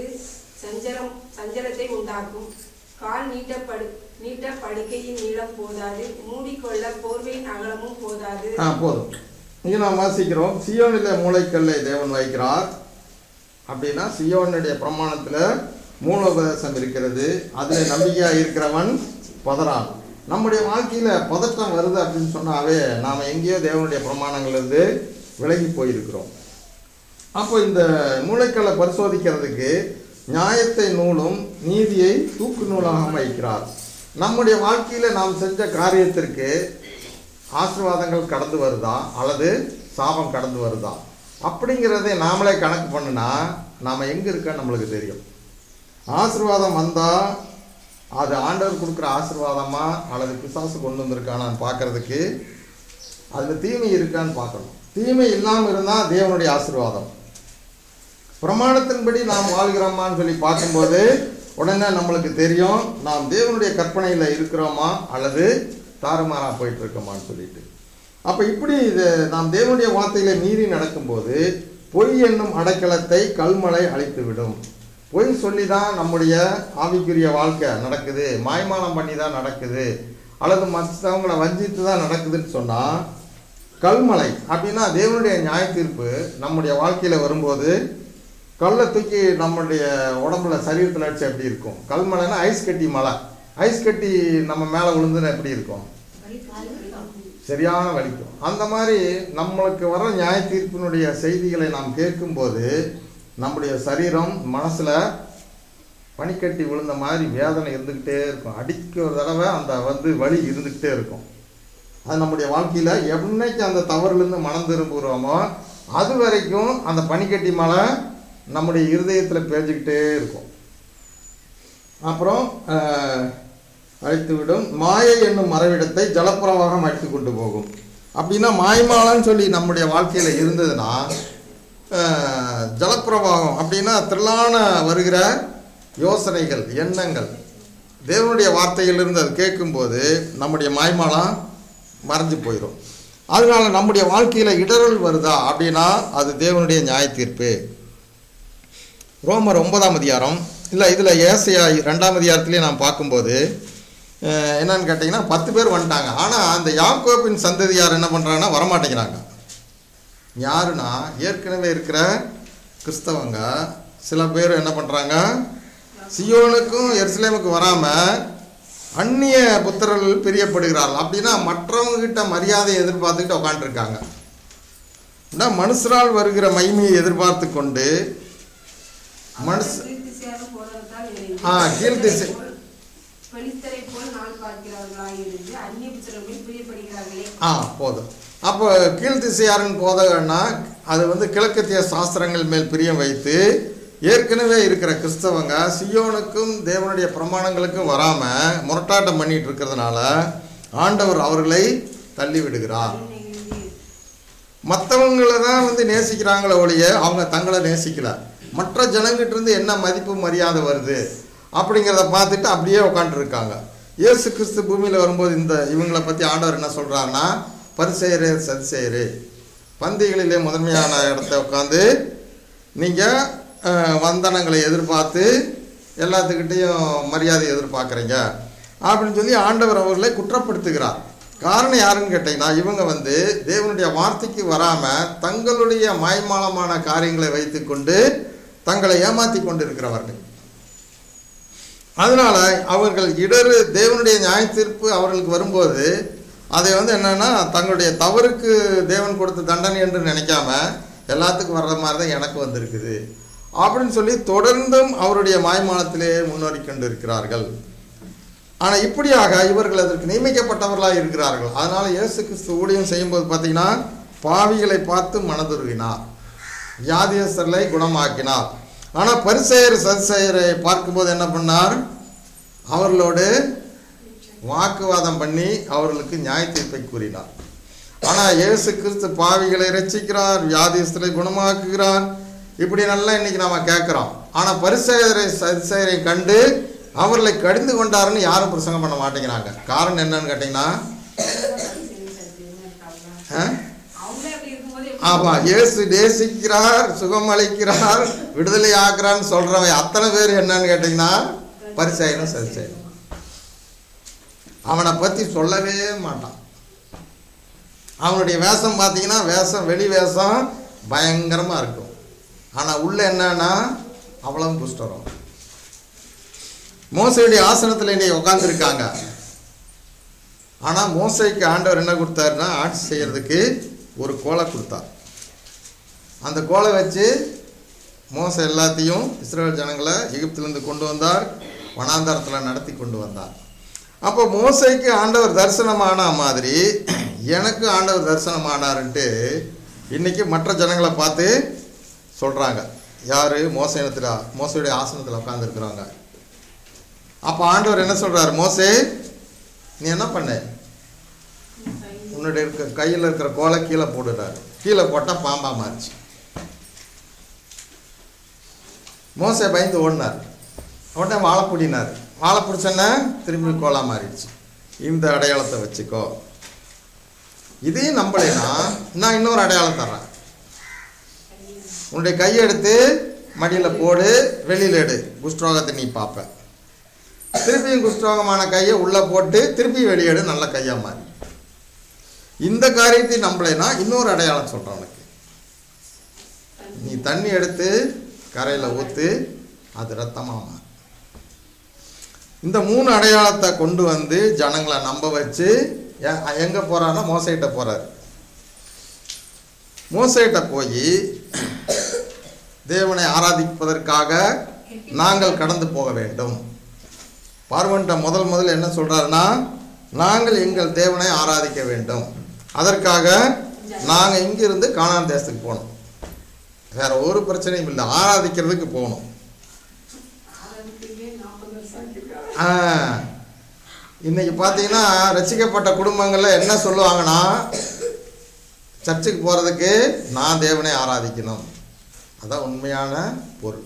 சஞ்சலத்தை உண்டாக்கும். கால் நீட்ட படுக்கையின் நீளம் போதாது, மூடிக்கொள்ள போர்வையின் அகலமும் போதாது. போதும். இங்கே நாம் வாசிக்கிறோம், சியோனிலே மூளைக்கல்லை தேவன் வைக்கிறார். அப்படின்னா சியோனுடைய பிரமாணத்தில் மூலோபதேசம் இருக்கிறது. அதில் நம்பிக்கையாக இருக்கிறவன் பதறான். நம்முடைய வாழ்க்கையில் பதட்டம் வருது அப்படின்னு சொன்னாவே நாம் எங்கேயோ தேவனுடைய பிரமாணங்கள்லேருந்து விலகி போயிருக்கிறோம். அப்போ இந்த மூளைக்கல்லை பரிசோதிக்கிறதுக்கு நியாயத்தை நூலும் நீதியை தூக்கு நூலாக வைக்கிறார். நம்முடைய வாழ்க்கையில் நாம் செஞ்ச காரியத்திற்கு ஆசீர்வாதங்கள் கடந்து வருதா அல்லது சாபம் கடந்து வருதா அப்படிங்கிறதை நாமளே கணக்கு பண்ணுனா நாம் எங்கே இருக்கோன்னு நம்மளுக்கு தெரியும். ஆசீர்வாதம் வந்தால் அது ஆண்டவர் கொடுக்குற ஆசீர்வாதமா அல்லது பிசாசு கொண்டு வந்திருக்கானான்னு பார்க்குறதுக்கு அதில் தீமை இருக்கான்னு பார்க்கணும். தீமை இல்லாமல் இருந்தால் தேவனுடைய ஆசீர்வாதம். பிரமாணத்தின்படி நாம் வாழ்கிறோமான்னு சொல்லி பார்க்கும்போது உடனே நம்மளுக்கு தெரியும் நாம் தேவனுடைய கற்பனையில் இருக்கிறோமா அல்லது தாறுமாறாக போயிட்டு இருக்கோமான்னு சொல்லிட்டு. அப்போ இப்படி நாம் தேவனுடைய வார்த்தைகளை மீறி நடக்கும்போது பொய் என்னும் அடைக்கலத்தை கல்மழை அழித்துவிடும். பொய் சொல்லி தான் நம்முடைய ஆவிக்குரிய வாழ்க்கை நடக்குது, மாய்மானம் பண்ணி தான் நடக்குது, அல்லது மற்றவங்களை வஞ்சித்து தான் நடக்குதுன்னு சொன்னால் கல்மழை அப்படின்னா தேவனுடைய நியாய தீர்ப்பு நம்முடைய வாழ்க்கையில் வரும்போது கல்லை தூக்கி நம்மளுடைய உடம்புல சரீரத்தில் அடிச்சு எப்படி இருக்கும்? கல்மழைன்னா ஐஸ் கட்டி மழை. ஐஸ் கட்டி நம்ம மேலே விழுந்துன்னா எப்படி இருக்கும்? சரியான வலிக்கும். அந்த மாதிரி நம்மளுக்கு வர நியாய தீர்ப்பினுடைய செய்திகளை நாம் கேட்கும்போது நம்முடைய சரீரம் மனசில் பனிக்கட்டி விழுந்த மாதிரி வேதனை இருந்துக்கிட்டே இருக்கும். அடிக்க ஒரு தடவை அந்த வலி இருந்துக்கிட்டே இருக்கும். அது நம்முடைய வாழ்க்கையில் என்னைக்கு அந்த தவறுலேருந்து மனம் திரும்புகிறோமோ அது வரைக்கும் அந்த பனிக்கட்டி மழை நம்முடைய இருதயத்தில் பேஞ்சிக்கிட்டே இருக்கும். அப்புறம் அழைத்துவிடும். மாயை என்னும் மறைவிடத்தை ஜலப்பிரவாகம் அழைத்து கொண்டு போகும். அப்படின்னா மாய்மாலான்னு சொல்லி நம்முடைய வாழ்க்கையில் இருந்ததுன்னா ஜலப்பிரவாகம் அப்படின்னா திரளான வருகிற யோசனைகள் எண்ணங்கள் தேவனுடைய வார்த்தைகளிலிருந்து அது கேட்கும்போது நம்முடைய மாய்மாலாம் மறைஞ்சு போயிடும். அதனால நம்முடைய வாழ்க்கையில் இடரல் வருதா அப்படின்னா அது தேவனுடைய நியாய தீர்ப்பு. ரோமர் 9ஆம் அதிகாரம் இதில் ஏசாயா 2ஆம் அதிகாரத்திலே நாம் பார்க்கும்போது என்னன்னு கேட்டிங்கன்னா 10 பேர் வந்துட்டாங்க. ஆனால் அந்த யாக்கோபின் சந்ததியார் என்ன பண்ணுறாங்கன்னா வரமாட்டேங்கிறாங்க. யாருன்னா ஏற்கனவே இருக்கிற கிறிஸ்தவங்க சில பேர் என்ன பண்ணுறாங்க, சியோனுக்கும் எருசலேமுக்கு வராமல் அந்நிய புத்திரர்கள் பிரியப்படுகிறார்கள். அப்படின்னா மற்றவங்ககிட்ட மரியாதையை எதிர்பார்த்துக்கிட்டு உட்காந்துருக்காங்க. மனுஷரால் வருகிற மகிமையை எதிர்பார்த்து கொண்டு போதும். அப்போ கீழ்த்திசையாரின் போதகன்னா அது கிழக்கத்திய சாஸ்திரங்கள் மேல் பிரியம் வைத்து ஏற்கனவே இருக்கிற கிறிஸ்தவங்க சியோனுக்கும் தேவனுடைய பிரமாணங்களுக்கும் வராமல் முரட்டாட்டம் பண்ணிட்டு இருக்கிறதுனால ஆண்டவர் அவர்களை தள்ளி விடுகிறார். மற்றவங்களை தான் நேசிக்கிறாங்களே ஒழிய அவங்க தங்களை நேசிக்கல. மற்ற ஜனங்கிட்ட இருந்து என்ன மதிப்பு மரியாதை வருது அப்படிங்கிறத பார்த்துட்டு அப்படியே உட்காந்துருக்காங்க. இயேசு கிறிஸ்து பூமியில் வரும்போது இவங்களை பற்றி ஆண்டவர் என்ன சொல்கிறாருன்னா, பரிசேயரே சதுசேயரே, பந்திகளிலே முதன்மையான இடத்த உட்காந்து நீங்கள் வந்தனங்களை எதிர்பார்த்து எல்லாத்துக்கிட்டேயும் மரியாதை எதிர்பார்க்குறீங்க அப்படின்னு சொல்லி ஆண்டவர் அவர்களை குற்றப்படுத்துகிறார். காரணம் யாருன்னு கேட்டிங்கன்னா, இவங்க தேவனுடைய வார்த்தைக்கு வராமல் தங்களுடைய மாய்மாலமான காரியங்களை வைத்து கொண்டு தங்களை ஏமாற்றி கொண்டு இருக்கிறவர்கள். அதனால் அவர்கள் தேவனுடைய நியாய தீர்ப்பு அவர்களுக்கு வரும்போது அதை என்னென்னா தங்களுடைய தவறுக்கு தேவன் கொடுத்த தண்டனை என்று நினைக்காம எல்லாத்துக்கும் வர்ற மாதிரி தான் எனக்கு வந்திருக்குது அப்படின்னு சொல்லி தொடர்ந்தும் அவருடைய மாய்மாலத்திலே முன்னேறி கொண்டு இருக்கிறார்கள். ஆனால் இப்படியாக இவர்கள் அதற்கு நியமிக்கப்பட்டவர்களாக இருக்கிறார்கள். அதனால் இயேசு கிறிஸ்து ஊழியம் செய்யும்போது பார்த்தீங்கன்னா பாவிகளை பார்த்து மனதுருகினார், வியாதியஸ்தர்களை குணமாக்கினார். ஆனால் பரிசேயர் சதுசேயரை பார்க்கும்போது என்ன பண்ணார், அவர்களோடு வாக்குவாதம் பண்ணி அவர்களுக்கு நியாய தீர்ப்பை கூறினார். ஆனால் இயேசு கிறிஸ்து பாவிகளை ரட்சிக்கிறார், வியாதியஸ்தரை குணமாக்குகிறார், இப்படி நல்லா இன்னைக்கு நாம கேட்குறோம். ஆனால் பரிசேயரை சதுசேயரை கண்டு அவர்களை கடிந்து கொண்டாருன்னு யாரும் பிரசங்கம் பண்ண மாட்டேங்கிறாங்க. காரணம் என்னன்னு கேட்டிங்கன்னா, ஆமாம், இயேசு நேசிக்கிறார், சுகம் அளிக்கிறார், விடுதலை ஆக்குறான்னு சொல்கிறவன் அத்தனை பேர் என்னன்னு கேட்டிங்கன்னா பரிசேயனும் சதுசேயனும். அவனை பற்றி சொல்லவே மாட்டான். அவனுடைய வேஷம் பார்த்தீங்கன்னா வெளி வேஷம் பயங்கரமாக இருக்கும். ஆனால் உள்ள என்னன்னா அவ்வளவு குஷ்டரம். மோசையுடைய ஆசனத்தில் இன்னைக்கு உட்காந்துருக்காங்க. ஆனால் மோசைக்கு ஆண்டவர் என்ன கொடுத்தாருன்னா, ஆட்சி செய்கிறதுக்கு ஒரு கோலை கொடுத்தார். அந்த கோலை வச்சு மோசை எல்லாத்தையும் இஸ்ரவேல் ஜனங்களை எகிப்திலிருந்து கொண்டு வந்தார், வனாந்தரத்தில் நடத்தி கொண்டு வந்தார். அப்போ மோசைக்கு ஆண்டவர் தரிசனமான மாதிரி எனக்கு ஆண்டவர் தரிசனமானாருன்ட்டு இன்னைக்கு மற்ற ஜனங்களை பார்த்து சொல்கிறாங்க. யார்? மோசையுடைய ஆசனத்தில் உட்காந்துருக்குறாங்க. அப்போ ஆண்டவர் என்ன சொல்கிறார், மோசே நீ என்ன பண்ண, உன்னுடைய கையில் இருக்கிற கோலை கீழே போடுறாரு. கீழே போட்டால் பாம்பா மாறிச்சு. மோசே பயந்து ஓடினார். உடனே வாழை பிடினார். வாழை பிடிச்சோன்னா திரும்பி கோலா மாறிடுச்சு. இந்த அடையாளத்தை வச்சுக்கோ. இதையும் நம்பலைன்னா நான் இன்னொரு அடையாளம் தர்றேன். உன்னுடைய கையை எடுத்து மடியில் போடு, வெளியில் எடு, குஷ்டரோகத்தை நீ பார்ப்ப. திருப்பியும் குஷ்டரோகமான கையை உள்ளே போட்டு திருப்பி வெளியேடு, நல்ல கையாக மாறி. இந்த காரியத்தை நம்பலைன்னா இன்னொரு அடையாளம் சொல்கிறேன் உனக்கு. நீ தண்ணி எடுத்து கரையில் ஊற்று, அது ரத்தமாக மாறும். இந்த 3 அடையாளத்தை கொண்டு ஜனங்களை நம்ப வச்சு எங்கே போகிறான்னா மோசைகிட்ட போகிறார். மோசைகிட்ட போய் தேவனை ஆராதிப்பதற்காக நாங்கள் கடந்து போக வேண்டும். பார்வன்ட்ட முதல் என்ன சொல்கிறாருன்னா, நாங்கள் எங்கள் தேவனை ஆராதிக்க வேண்டும், அதற்காக நாங்கள் இங்கிருந்து கானான் தேசத்துக்கு போகணும். வேற ஒரு பிரச்சனையும் இல்லை, ஆராதிக்கிறதுக்கு போகணும். இன்னைக்கு பார்த்தீங்கன்னா ரசிக்கப்பட்ட குடும்பங்களில் என்ன சொல்லுவாங்கன்னா, சர்ச்சுக்கு போகிறதுக்கு நான் தேவனை ஆராதிக்கணும், அதான் உண்மையான பொருள்.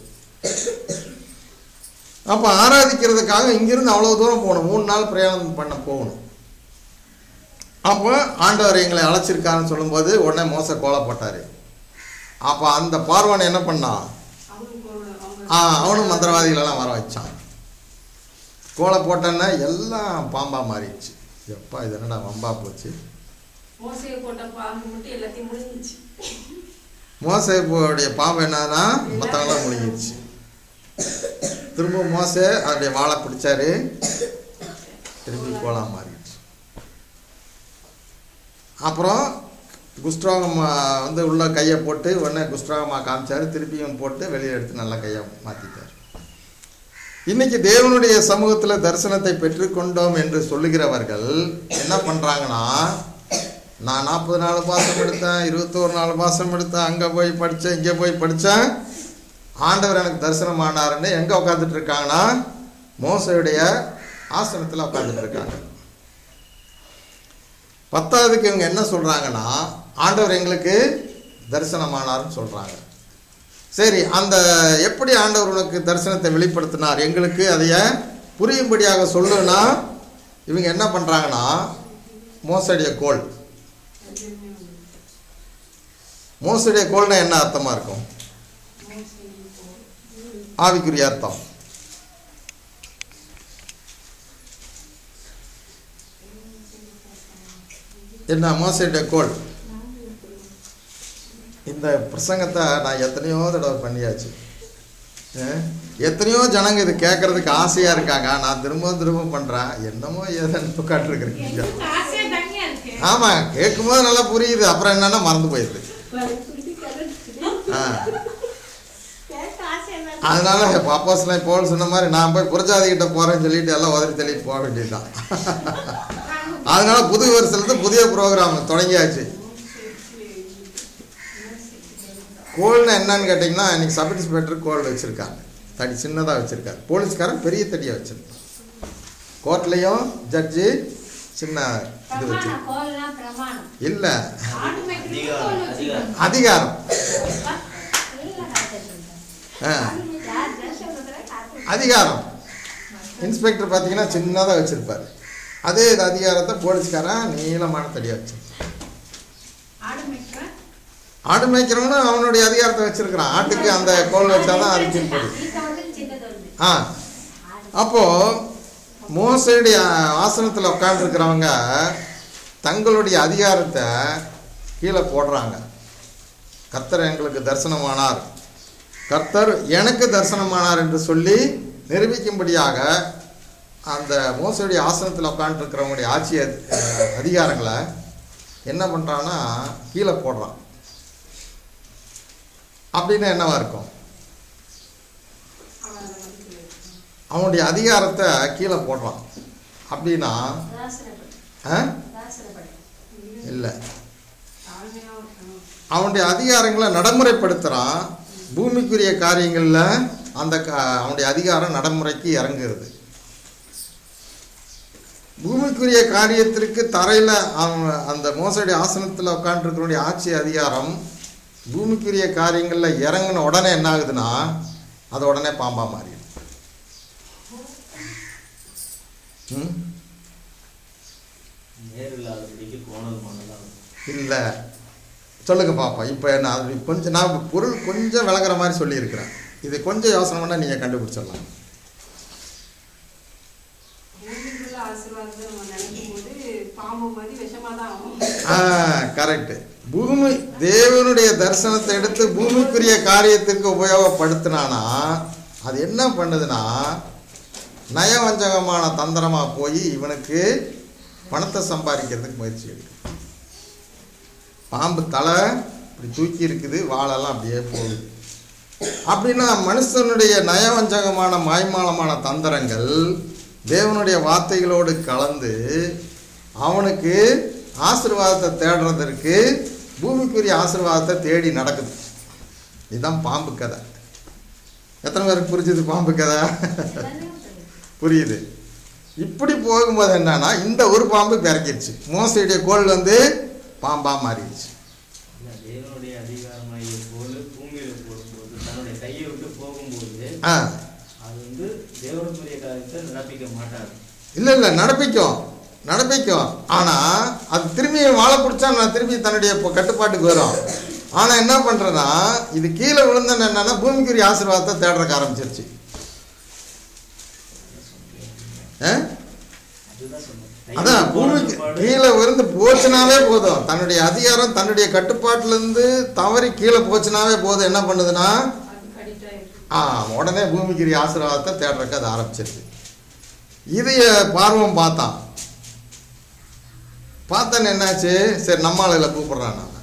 அப்போ ஆராதிக்கிறதுக்காக இங்கிருந்து அவ்வளோ தூரம் போகணும், 3 நாள் பிரயாணம் பண்ண போகணும். அப்போ ஆண்டவர் எங்களை அழைச்சிருக்காருன்னு சொல்லும்போது உடனே மோசை கோலப்பட்டார். அப்போ அந்த பார்வனை என்ன பண்ணான், அவனும் மந்திரவாதிகளெல்லாம் வர வச்சான். கோலை போட்டோன்னா எல்லாம் பாம்பா மாறிடுச்சு. எப்பா இது என்னடா வம்பா போச்சு. மோசையுடைய பாம்பு என்னன்னா மற்றவங்களாம் முழுங்கிடுச்சு. திரும்ப மோசை அதனுடைய வாழை பிடிச்சாரு, திரும்பி கோலா மாறிடுச்சு. அப்புறம் குஷ்டரோகம் உள்ள கையை போட்டு உடனே குஷ்டரோகமாக காமிச்சாரு, திருப்பியும் போட்டு வெளியே எடுத்து நல்லா கையை மாற்றிட்டார். இன்னைக்கு தேவனுடைய சமூகத்தில் தரிசனத்தை பெற்றுக்கொண்டோம் என்று சொல்லுகிறவர்கள் என்ன பண்ணுறாங்கன்னா, நான் 44 பாசம் எடுத்தேன், 21 பாசம் எடுத்தேன், அங்கே போய் படித்தேன், இங்கே போய் படித்தேன், ஆண்டவர் எனக்கு தரிசனம் ஆனாருன்னு எங்கே உட்காந்துட்டு இருக்காங்கன்னா மோசையுடைய ஆசனத்தில் உட்காந்துட்டு இருக்காங்க. 10வதுக்கு இவங்க என்ன சொல்கிறாங்கன்னா, ஆண்டவர் எங்களுக்கு தரிசனமானார்னு சொல்கிறாங்க. சரி, அந்த எப்படி ஆண்டவர் உனக்கு தரிசனத்தை வெளிப்படுத்தினார் எங்களுக்கு அதைய புரியும்படியாக சொல்லுன்னா இவங்க என்ன பண்ணுறாங்கன்னா மோசடிய கோல். மோசடிய கோல்னா என்ன அர்த்தமாக இருக்கும்? ஆவிக்குரிய அர்த்தம் என்ன? மோசடிய கோல். இந்த பிரசங்கத்தை நான் எத்தனையோ தடவை பண்ணியாச்சு. எத்தனையோ ஜனங்க இது கேட்கறதுக்கு ஆசையாக இருக்காங்க. நான் திரும்ப பண்ணுறேன். என்னமோ ஏதோ காட்டிருக்கிறீங்க. ஆமாம், கேட்கும்போது நல்லா புரியுது. அப்புறம் என்னன்னா மறந்து போயிடுது. அதனால அப்போஸ்தலன் பவுல் சொன்ன மாதிரி நான் போய் புறஜாதிகிட்ட போகிறேன்னு சொல்லிட்டு எல்லாம் உதறி தள்ளிட்டு போக வேண்டியதுதான். அதனால புது வருஷத்துலேருந்து புதிய ப்ரோக்ராம் தொடங்கியாச்சு. கோல்னா என்னன்னு கேட்டிங்கன்னா, இன்றைக்கி சப் இன்ஸ்பெக்டர் கோல் வச்சுருக்காங்க. தடி சின்னதாக வச்சுருக்காரு. போலீஸ்காரன் பெரிய தடியாக வச்சுருக்கான். கோர்ட்லேயும் ஜட்ஜு சின்ன இது வச்சு இல்லை, அதிகாரம். அதிகாரம் இன்ஸ்பெக்டர் பார்த்தீங்கன்னா சின்னதாக வச்சுருப்பார். அதே இது அதிகாரத்தை போலீஸ்காரன் நீளமான தடியாக வச்சு. ஆடு மேய்க்கிறவனு அவனுடைய அதிகாரத்தை வச்சிருக்கிறான். ஆட்டுக்கு அந்த கோல் வச்சாதான் அதுக்கு போடும். அப்போது மோசடி ஆசனத்தில் உட்காந்துருக்கிறவங்க தங்களுடைய அதிகாரத்தை கீழே போடுறாங்க. கர்த்தர் எங்களுக்கு தரிசனமானார், கர்த்தர் எனக்கு தரிசனமானார் என்று சொல்லி நிரூபிக்கும்படியாக அந்த மோசடி ஆசனத்தில் உட்காந்துருக்கிறவங்களுடைய ஆட்சி அதிகாரங்களை என்ன பண்ணுறான்னா கீழே போடுறான். அப்படின்னு என்னவா இருக்கும்? அவனுடைய அதிகாரத்தை கீழே போடுறான். அப்படின்னா இல்லை, அவனுடைய அதிகாரங்களை நடைமுறைப்படுத்துகிறான். பூமிக்குரிய காரியங்களில் அந்த அவனுடைய அதிகாரம் நடைமுறைக்கு இறங்குறது. பூமிக்குரிய காரியத்திற்கு தரையில் அந்த மோசடி ஆசனத்தில் உட்காந்துருக்கிறவனுடைய ஆட்சி அதிகாரம் பூமிக்குரிய காரியங்களில் இறங்கின உடனே என்ன ஆகுதுன்னா அது உடனே பாம்பா மாறிடும். இல்லை, சொல்லுங்க பாப்பா. இப்போ என்ன கொஞ்சம் நான் பொருள் கொஞ்சம் விளங்குற மாதிரி சொல்லியிருக்கிறேன். இது கொஞ்சம் யோசனை பண்ணால் நீங்கள் கண்டுபிடிச்சிடலாம். கரெக்டு. பூமி தேவனுடைய தரிசனத்தை எடுத்து பூமிக்குரிய காரியத்திற்கு உபயோகப்படுத்தினானா அது என்ன பண்ணுதுன்னா நயவஞ்சகமான தந்திரமாக போய் இவனுக்கு பணத்தை சம்பாதிக்கிறதுக்கு முயற்சி எடுக்கும். பாம்பு தலை இப்படி தூக்கி இருக்குது, வாழெல்லாம் அப்படியே போகுது. அப்படின்னா மனுஷனுடைய நயவஞ்சகமான மாய்மாலமான தந்திரங்கள் தேவனுடைய வார்த்தைகளோடு கலந்து அவனுக்கு ஆசீர்வாதத்தை தேடுறதற்கு பூமிக்குரிய ஆசீர்வாதத்தை தேடி நடக்குது. இதுதான் பாம்பு கதை. எத்தனை பேருக்கு புரிஞ்சுது பாம்பு கதை? புரியுது. இப்படி போகும்போது என்னன்னா இந்த ஒரு பாம்பு பிறக்கிடுச்சு. மோசடிய கோல் வந்து பாம்பா மாறிடுச்சு. தேவனுடைய அதிகாரமாகிய கோல் பூமியில போடும்போது தன்னுடைய கையை விட்டு போகும்போது அது வந்து தேவனுக்குரிய காரியத்தை நடப்பிக்க மாட்டார். இல்லை, நடப்பிக்கும். ஆனால் அது திரும்பி வாழை பிடிச்சா நான் திரும்பி தன்னுடைய கட்டுப்பாட்டுக்கு வரும். ஆனால் என்ன பண்ணுறேன்னா இது கீழே விழுந்தேன்னு என்னன்னா பூமிக்குரிய ஆசீர்வாதத்தை தேடுறக்க ஆரம்பிச்சிருச்சு. அதான் பூமிக்கு கீழே விழுந்து போச்சுனாவே போதும். தன்னுடைய அதிகாரம் தன்னுடைய கட்டுப்பாட்டிலேருந்து தவறி கீழே போச்சுனாவே போதும். என்ன பண்ணுதுன்னா உடனே பூமிக்குரிய ஆசீர்வாதத்தை தேடுறக்க அது ஆரம்பிச்சிருச்சு. இதைய பார்வம் பார்த்தேன்னு என்னாச்சு, சரி நம்ம ஆளுகளை கூப்பிட்றான். நான்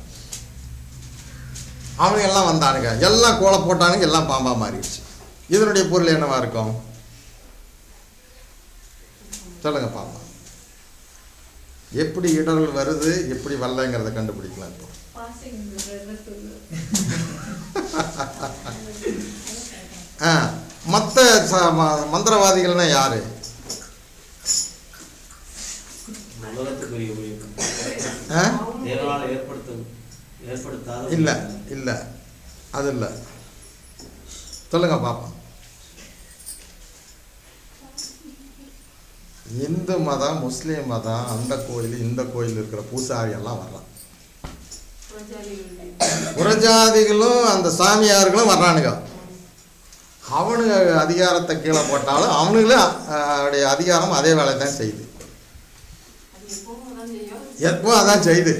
அவங்க எல்லாம் வந்தானுங்க, எல்லாம் கோலை போட்டானுங்க, எல்லாம் பாம்பா மாறிடுச்சு. இதனுடைய பொருள் என்னவா இருக்கும் சொல்லுங்க பாப்பா. எப்படி இடர்கள் வருது, எப்படி வரலைங்கிறத கண்டுபிடிக்கலாம். இப்போ மற்ற மந்திரவாதிகள்னா யாரு? இல்லை, அது இல்லை. சொல்லுங்க பாப்பா. இந்து மதம், முஸ்லீம் மதம், அந்த கோயில் இந்த கோயில் இருக்கிற பூசாரி எல்லாம் வரலாம். புறஜாதிகளும் அந்த சாமியார்களும் வர்றானுங்க. அவனுங்க அதிகாரத்தை கீழே போட்டாலும் அவனுங்களே அதிகாரம் அதே வேலை தான் செய்யுது. எப்போ அதான் செய்யுது.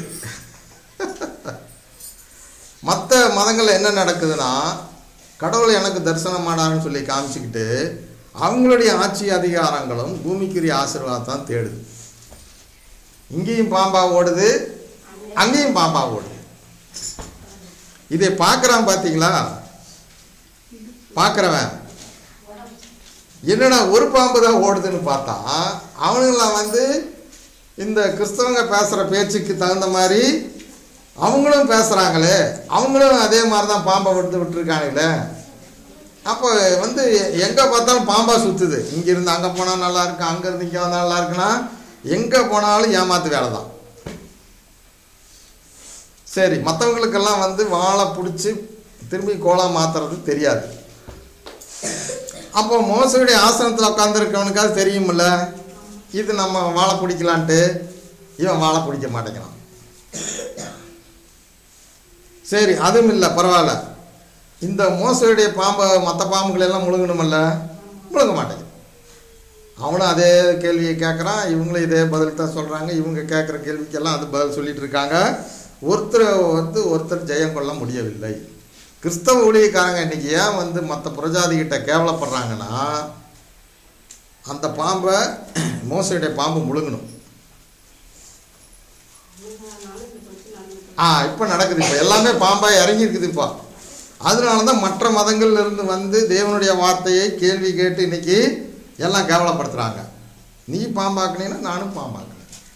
மற்ற மதங்களில் என்ன நடக்குதுன்னா, கடவுள் எனக்கு தரிசனம் மாடாருன்னு சொல்லி காமிச்சிக்கிட்டு அவங்களுடைய ஆட்சி அதிகாரங்களும் பூமிக்குரிய ஆசீர்வாதம் தேடுது. இங்கேயும் பாம்பா ஓடுது, அங்கேயும் பாம்பா ஓடுது. இதை பார்க்குறான் பார்த்தீங்களா? பார்க்குறவன் என்னடா ஒரு பாம்பு தான் ஓடுதுன்னு பார்த்தா, அவனுங்களாம் இந்த கிறிஸ்தவங்க பேசுகிற பேச்சுக்கு தகுந்த மாதிரி அவங்களும் பேசுகிறாங்களே, அவங்களும் அதே மாதிரி தான் பாம்பை விட்டுருக்கானுங்களே. அப்போ எங்கே பார்த்தாலும் பாம்பா சுற்றுது. இங்கேருந்து அங்கே போனால் நல்லா இருக்கு, அங்கேருந்து இங்கே வந்தால் நல்லா இருக்குன்னா எங்கே போனாலும் ஏமாத்து வேலை தான். சரி, மற்றவங்களுக்கெல்லாம் வாழை பிடிச்சி திரும்பி கோலா மாற்றுறது தெரியாது. அப்போ மோசடி ஆசனத்தில் உட்காந்துருக்கவனுக்காவது தெரியுமில்ல, இது நம்ம வாழை பிடிக்கலான்ட்டு. இவன் வாழை பிடிக்க மாட்டேங்கிறான். சரி, அதுவும் இல்லை, பரவாயில்ல. இந்த மோசடியுடைய பாம்பை மற்ற பாம்புகளெல்லாம் முழுங்கணுமில்ல, முழுங்க மாட்டேங்குது. அவனும் அதே கேள்வியை கேட்குறான், இவங்களும் இதே பதில் தான் சொல்கிறாங்க. இவங்க கேட்குற கேள்விக்கெல்லாம் அது பதில் சொல்லிட்டு இருக்காங்க. ஒருத்தர் ஜெயம் கொள்ள முடியவில்லை. கிறிஸ்தவ ஊழியக்காரங்க இன்னைக்கு ஏன் மற்ற புறஜாதிகிட்ட கேவலப்படுறாங்கன்னா, அந்த பாம்பை மோசடியுடைய பாம்பு முழுங்கணும். இப்போ நடக்குது. இப்போ எல்லாமே பாம்பாக இறங்கியிருக்குது. இப்போ அதனால தான் மற்ற மதங்கள்லேருந்து தேவனுடைய வார்த்தையை கேள்வி கேட்டு இன்னைக்கு எல்லாம் கேவலப்படுத்துகிறாங்க. நீ பாம்பாக்குனீங்கன்னா நானும் பாம்பாக்குறேன்.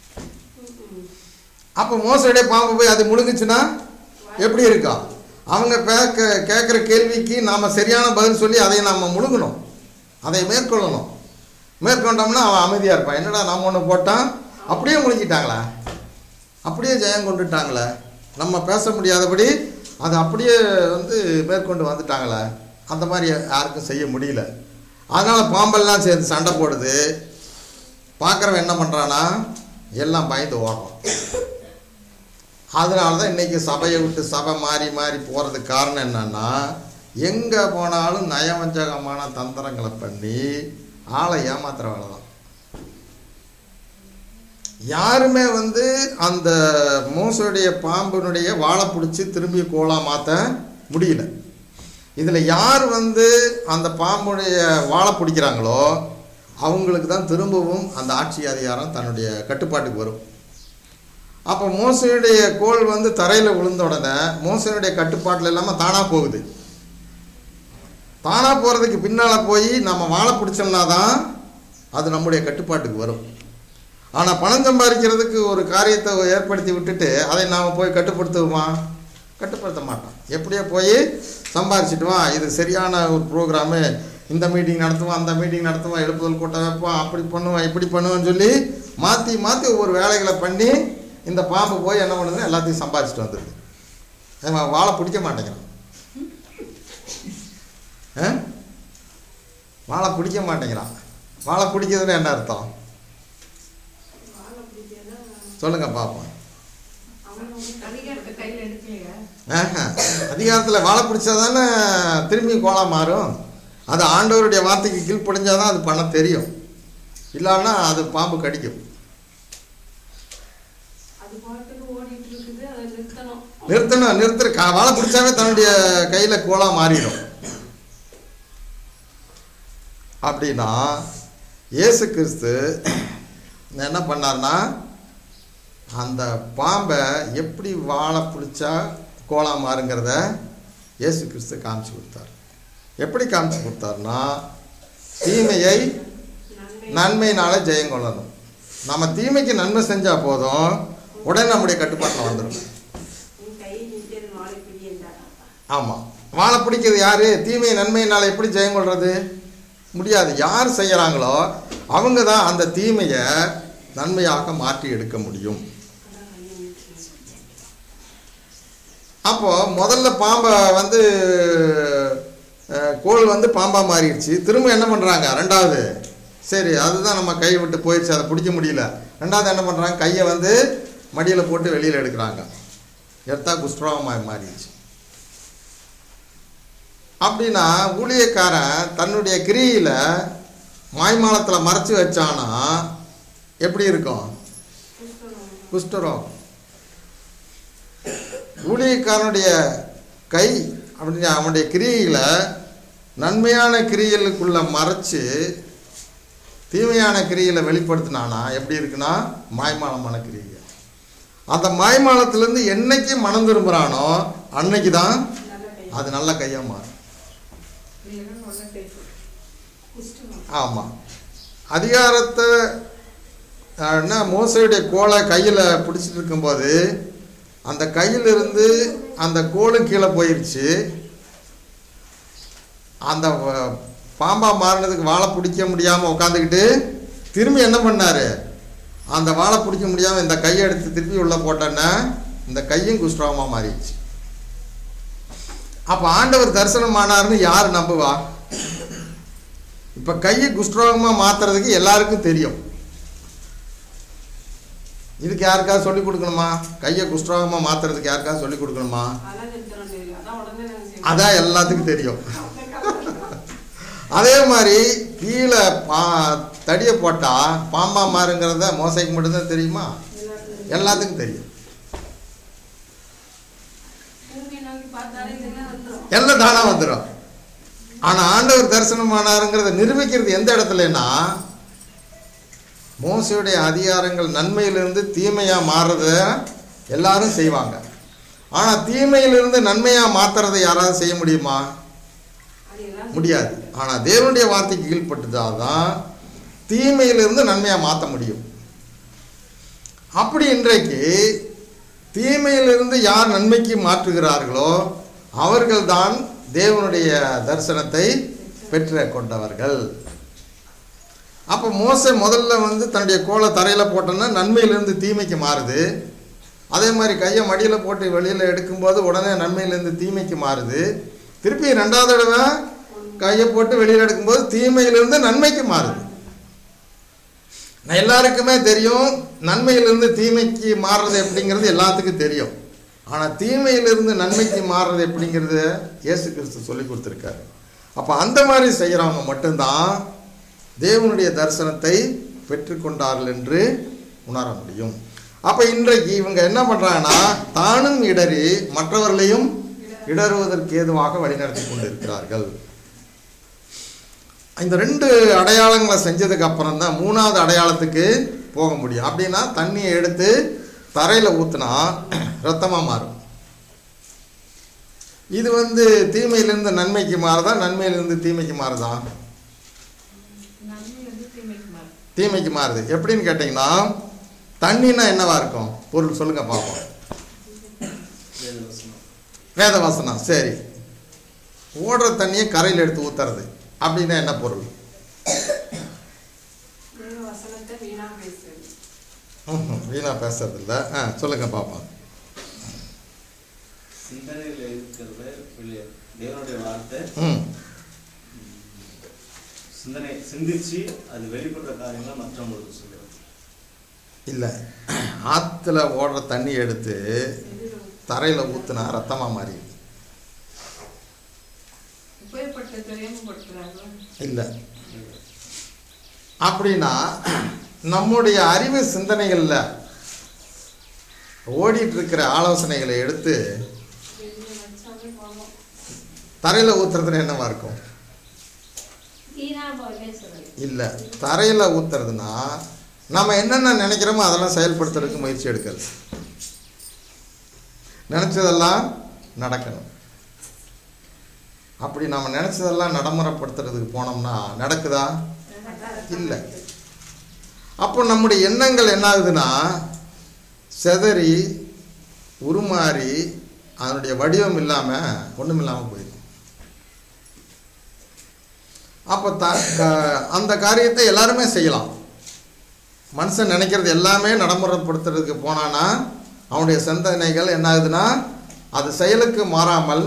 அப்போ மோசடியுடைய பாம்பு போய் அது முழுங்குச்சுன்னா எப்படி இருக்கா? அவங்க கேட்குற கேள்விக்கு நாம் சரியான பதில் சொல்லி அதை நாம் முழுங்கணும், அதை மேற்கொள்ளணும். மேற்கொண்டோம்னா அவன் அமைதியாக இருப்பான். என்னடா நம்ம ஒன்று போட்டான், அப்படியே முழுங்கிட்டாங்களா, அப்படியே ஜெயம் கொண்டுட்டாங்களே, நம்ம பேச முடியாதபடி அது அப்படியே மேற்கொண்டு வந்துட்டாங்களே, அந்த மாதிரி யாருக்கும் செய்ய முடியல. அதனால் பாம்பெல்லாம் சேர்ந்து சண்டை போடுது. பார்க்குறவன் என்ன பண்ணுறான்னா எல்லாம் பயந்து ஓடுறான். அதனால தான் இன்றைக்கி சபையை விட்டு சபை மாறி மாறி போகிறதுக்கு காரணம் என்னன்னா, எங்கே போனாலும் நயவஞ்சகமான தந்திரங்களை பண்ணி ஆளை ஏமாத்துற வேலை தான். யாருமே அந்த மோசடிய பாம்பினுடைய வாழை பிடிச்சி திரும்பி கோலா மாற்ற முடியல. இதில் யார் அந்த பாம்புடைய வாழை பிடிக்கிறாங்களோ அவங்களுக்கு தான் திரும்பவும் அந்த ஆட்சி அதிகாரம் தன்னுடைய கட்டுப்பாட்டுக்கு வரும். அப்போ மோசனுடைய கோல் தரையில் விழுந்த உடனே மோசனுடைய கட்டுப்பாட்டில் இல்லாமல் தானாக போகுது. தானாக போகிறதுக்கு பின்னால் போய் நம்ம வாழை பிடிச்சோம்னா தான் அது நம்முடைய கட்டுப்பாட்டுக்கு வரும். ஆனால் பணம் சம்பாதிக்கிறதுக்கு ஒரு காரியத்தை ஏற்படுத்தி விட்டுட்டு அதை நாம் போய் கட்டுப்படுத்துவோமா? கட்டுப்படுத்த மாட்டோம். எப்படியோ போய் சம்பாதிச்சிட்டுவான், இது சரியான ஒரு ப்ரோக்ராமு, இந்த மீட்டிங் நடத்துவான், அந்த மீட்டிங் நடத்துவான், எழுப்புதல் கூட்டம் வைப்பான், அப்படி பண்ணுவான், இப்படி பண்ணுவான்னு சொல்லி மாற்றி மாற்றி ஒவ்வொரு வேலைகளை பண்ணி இந்த பாம்பு போய் என்ன பண்ணுதுன்னு எல்லாத்தையும் சம்பாதிச்சுட்டு வந்துடுது. வாழை பிடிக்க மாட்டேங்கிறான். வாழை பிடிக்க மாட்டேங்கிறான். வாழை பிடிக்கிறதுன்னு என்ன அர்த்தம் சொல்லுங்க பார்ப்போம். அதிகாரத்தில் வாழை பிடிச்சா தானே திரும்பி கோலா மாறும். அது ஆண்டவருடைய வார்த்தைக்கு கீழ்ப்படிஞ்சாதான் அது பண்ண தெரியும். இல்லைன்னா அது பாம்பு கடிக்கும். நிறுத்துற வாழை பிடிச்சாவே தன்னுடைய கையில் கோலா மாறிடும். அப்படின்னா இயேசு கிறிஸ்து என்ன பண்ணார்னா, அந்த பாம்பை எப்படி வாழை பிடிச்சா கோலா மாறுங்கிறத இயேசு கிறிஸ்து காமிச்சு கொடுத்தார். எப்படி காமிச்சு கொடுத்தாருன்னா, தீமையை நன்மையினால ஜெயம் கொள்ளணும். நம்ம தீமைக்கு நன்மை செஞ்சால் போதும், உடனே நம்முடைய கட்டுப்பாட்டில் வந்துடும். ஆமாம், வாழை பிடிக்கிறது யார்? தீமையை நன்மையினால் எப்படி ஜெயம் கொள்வது? முடியாது. யார் செய்கிறாங்களோ அவங்க தான் அந்த தீமையை நன்மையாக மாற்றி எடுக்க முடியும். அப்போ முதல்ல பாம்பை கோல் பாம்பா மாறிடுச்சு. திரும்ப என்ன பண்ணுறாங்க? ரெண்டாவது சரி, அதுதான் நம்ம கையை விட்டு போயிடுச்சு, அதை பிடிக்க முடியல. ரெண்டாவது என்ன பண்ணுறாங்க, கையை வந்து மடியில் போட்டு வெளியில் எடுக்கிறாங்க. எடுத்தா குஷ்டரோகமாக மாறிடுச்சு. அப்படின்னா ஊழியக்காரன் தன்னுடைய கிரியில் மாய்மாலத்தில் மறைச்சி வச்சானா எப்படி இருக்கும்? குஷ்டரோகம். ஊழியக்காரனுடைய கை அப்படின்னு அவனுடைய கிரியில் நன்மையான கிரியலுக்குள்ள மறைச்சு தீமையான கிரியில் வெளிப்படுத்தினானா எப்படி இருக்குன்னா மாய்மாலமான கிரியை. அந்த மாய்மாலத்திலேருந்து என்னைக்கு மனம் திரும்புகிறானோ அன்னைக்கு தான் அது நல்ல கையாக மாறும். ஆமாம், அதிகாரத்தை என்ன மோசையுடைய கோலை கையில் பிடிச்சிட்டு இருக்கும்போது அந்த கையிலிருந்து அந்த கோலும் கீழே போயிடுச்சு. அந்த பாம்பா மாறினதுக்கு வாழை பிடிக்க முடியாமல் உட்காந்துக்கிட்டு திரும்பி என்ன பண்ணார், அந்த வாழை பிடிக்க முடியாமல் இந்த கையை எடுத்து திருப்பி உள்ளே போட்டோன்னா இந்த கையும் குஷ்டரோகமாக மாறிடுச்சு. அப்போ ஆண்டவர் தரிசனமானார்னு யார் நம்புவா? இப்போ கையை குஷ்டரோகமாக மாற்றுறதுக்கு எல்லாருக்கும் தெரியும். இதுக்கு யாருக்காவது சொல்லிக் கொடுக்கணுமா? கையை குஷ்டரோகமாக மாற்றுறதுக்கு யாருக்காவது சொல்லிக் கொடுக்கணுமா? அதான் எல்லாத்துக்கும் தெரியும். அதே மாதிரி கீழே தடியை போட்டால் பாம்பா மாறுங்கிறத மோசைக்கு மட்டும்தான் தெரியுமா? எல்லாத்துக்கும் தெரியும். எல்லாம் தானாக வந்துடும். ஆனால் ஆண்டவர் தரிசனமானாருங்கிறத நிரூபிக்கிறது எந்த இடத்துலன்னா, மோசையுடைய அதிகாரங்கள் நன்மையிலிருந்து தீமையாக மாறுறத எல்லாரும் செய்வாங்க. ஆனால் தீமையிலிருந்து நன்மையாக மாற்றுறதை யாராவது செய்ய முடியுமா? முடியாது. ஆனால் தேவனுடைய வார்த்தைக்கு கீழ்பட்டுதான் தீமையிலிருந்து நன்மையாக மாற்ற முடியும். அப்படி இன்றைக்கு தீமையிலிருந்து யார் நன்மைக்கு மாற்றுகிறார்களோ அவர்கள்தான் தேவனுடைய தரிசனத்தை பெற்று கொண்டவர்கள். அப்போ மோசே முதல்ல வந்து தன்னுடைய கோலை தரையில் போட்டோன்னா நன்மையிலிருந்து தீமைக்கு மாறுது. அதே மாதிரி கையை மடியில் போட்டு வெளியில் எடுக்கும்போது உடனே நன்மையிலேருந்து தீமைக்கு மாறுது. திருப்பி ரெண்டாவது தடவை கையை போட்டு வெளியில் எடுக்கும்போது தீமையிலிருந்து நன்மைக்கு மாறுது. எல்லாருக்குமே தெரியும் நன்மையிலிருந்து தீமைக்கு மாறுறது எப்படிங்கிறது எல்லாத்துக்கும் தெரியும். ஆனால் தீமையிலிருந்து நன்மைக்கு மாறுறது எப்படிங்கிறது இயேசு கிறிஸ்து சொல்லி கொடுத்துருக்காரு. அப்போ அந்த மாதிரி செய்கிறவங்க மட்டும்தான் தேவனுடைய தரிசனத்தை பெற்றுக்கொண்டார்கள் என்று உணர முடியும். அப்போ இன்றைக்கு இவங்க என்ன பண்ணுறாங்கன்னா தானும் இடறி மற்றவர்களையும் இடறுவதற்கு ஏதுவாக வழிநடத்தி கொண்டு இருக்கிறார்கள். இந்த ரெண்டு அடையாளங்களை செஞ்சதுக்கு அப்புறம் தான் மூணாவது அடையாளத்துக்கு போக முடியும். அப்படின்னா தண்ணியை எடுத்து தரையில் ஊற்றினா ரத்தமாக மாறும். இது வந்து தீமையிலிருந்து நன்மைக்கு மாறுதா, நன்மையிலிருந்து தீமைக்கு மாறுதா? தீமைக்கு மாறுது. எப்படின்னு கேட்டிங்கன்னா தண்ணின்னா என்னவா இருக்கும்? பொருள் சொல்லுங்க பார்ப்போம். வேதவசனம். சரி, ஓடுற தண்ணியை கரையில் எடுத்து ஊத்துறது அப்படின்னா என்ன பொருள்? வீணா பேசுறது இல்லை. சொல்லுங்க பார்ப்போம். சிந்தனையில் இருக்கிறது தேவனுடைய வார்த்தை சிந்தனை சிந்திச்சு அது வெளிப்படுற காரியங்களை மற்றவங்களுக்கு சொல்லுறது இல்லை. ஆற்றுல ஓடுற தண்ணி எடுத்து தரையில் ஊற்றுனா ரத்தமாக மாறிடுது. இல்லை. அப்படின்னா நம்முடைய அறிவு சிந்தனைகளில் ஓடிட்டு இருக்கிற ஆலோசனைகளை எடுத்து தரையில் ஊத்துறதுன்னு என்னவா இருக்கும்? இல்லை. தரையில் ஊத்துறதுன்னா நம்ம என்னென்ன நினைக்கிறோமோ அதெல்லாம் செயல்படுத்துறதுக்கு முயற்சி எடுக்கிறது. நினச்சதெல்லாம் நடக்கணும். அப்படி நம்ம நினச்சதெல்லாம் நடைமுறைப்படுத்துறதுக்கு போனோம்னா நடக்குதா? இல்லை. அப்போ நம்முடைய எண்ணங்கள் என்ன ஆகுதுன்னா செதறி உருமாறி அதனுடைய வடிவம் இல்லாமல் ஒன்றும் இல்லாமல் போயிடும். அப்போ அந்த காரியத்தை எல்லாருமே செய்யலாம். மனுஷன் நினைக்கிறது எல்லாமே நடைமுறைப்படுத்துறதுக்கு போனான்னா அவனுடைய சிந்தனைகள் என்ன ஆகுதுன்னா அது செயலுக்கு மாறாமல்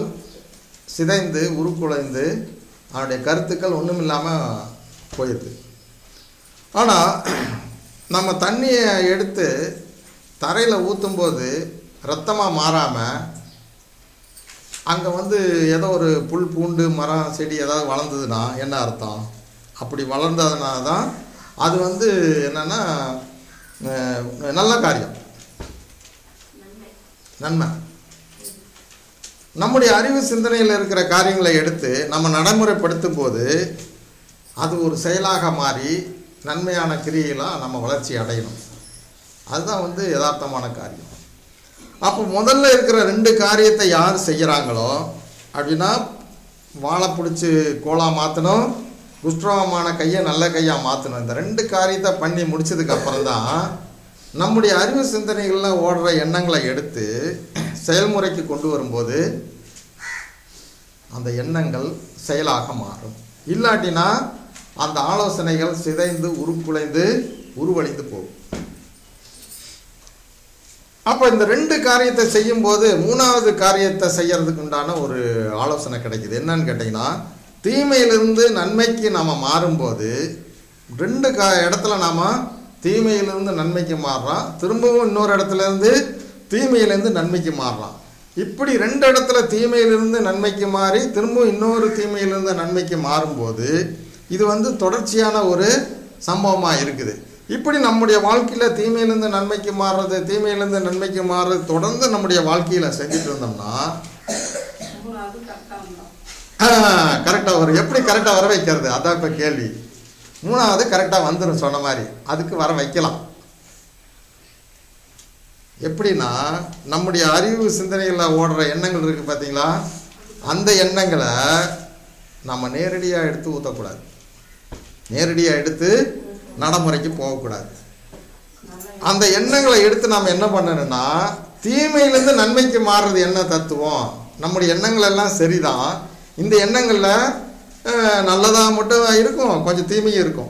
சிதைந்து உருக்குலைந்து அவனுடைய கருத்துக்கள் ஒன்றும் இல்லாமல் போயிடுது. ஆனால் நம்ம தண்ணியை எடுத்து தரையில் ஊற்றும்போது ரத்தமாக மாறாமல் அங்கே வந்து ஏதோ ஒரு புல் பூண்டு மரம் செடி ஏதாவது வளர்ந்ததுன்னா என்ன அர்த்தம்? அப்படி வளர்ந்ததுனால தான் அது வந்து என்னென்னா நல்ல காரியம், நன்மை. நம்முடைய அறிவு சிந்தனையில் இருக்கிற காரியங்களை எடுத்து நம்ம நடைமுறைப்படுத்தும் போது அது ஒரு செயலாக மாறி நன்மையான கிரியைகளாக நம்ம வளர்ச்சி அடையணும். அதுதான் வந்து யதார்த்தமான காரியம். அப்போ முதல்ல இருக்கிற 2 காரியத்தை யார் செய்கிறாங்களோ அப்படின்னா, வாழை பிடிச்சி கோலா மாற்றணும், குஷ்டரோகமான கையை நல்ல கையாக மாற்றணும். இந்த 2 காரியத்தை பண்ணி முடிச்சதுக்கப்புறம் தான் நம்முடைய அறிவு சிந்தனைகளில் ஓடுற எண்ணங்களை எடுத்து செயல்முறைக்கு கொண்டு வரும்போது அந்த எண்ணங்கள் செயலாக மாறும். இல்லாட்டினா அந்த ஆலோசனைகள் சிதைந்து உருக்குலைந்து உருவழிந்து போகும். அப்போ இந்த 2 காரியத்தை செய்யும்போது 3வது காரியத்தை செய்யறதுக்கு உண்டான ஒரு ஆலோசனை கிடைக்குது. என்னன்னு கேட்டிங்கன்னா, தீமையிலிருந்து நன்மைக்கு நாம் மாறும்போது 2 இடத்துல நாம் தீமையிலிருந்து நன்மைக்கு மாறுறோம், திரும்பவும் இன்னொரு இடத்துலேருந்து தீமையிலேருந்து நன்மைக்கு மாறுறோம். இப்படி 2 இடத்துல தீமையிலிருந்து நன்மைக்கு மாறி திரும்பவும் இன்னொரு தீமையிலிருந்து நன்மைக்கு மாறும்போது இது வந்து தொடர்ச்சியான ஒரு சம்பவமாக இருக்குது. இப்படி நம்முடைய வாழ்க்கையில் தீமையிலேருந்து நன்மைக்கு மாறுறது, தீமையிலேருந்து நன்மைக்கு மாறுறது தொடர்ந்து நம்முடைய வாழ்க்கையில் செஞ்சுட்டு இருந்தோம்னா கரெக்டாக வரும். எப்படி கரெக்டாக வர வைக்கிறது? அதான் இப்போ கேள்வி. 3வது கரெக்டாக வந்துடும் சொன்ன மாதிரி. அதுக்கு வர வைக்கலாம். எப்படின்னா, நம்முடைய அறிவு சிந்தனைகளில் ஓடுற எண்ணங்கள் இருக்குது பார்த்தீங்களா, அந்த எண்ணங்களை நம்ம நேரடியாக எடுத்து ஊற்றக்கூடாது, நேரடியாக எடுத்து நடைமுறைக்கு போகக்கூடாது. அந்த எண்ணங்களை எடுத்து நாம் என்ன பண்ணணும்னா, தீமையிலேருந்து நன்மைக்கு மாறுறது என்ன தத்துவம்? நம்முடைய எண்ணங்கள் எல்லாம் சரிதான், இந்த எண்ணங்களில் நல்லதாக மட்டும் இருக்கும், கொஞ்சம் தீமையும் இருக்கும்.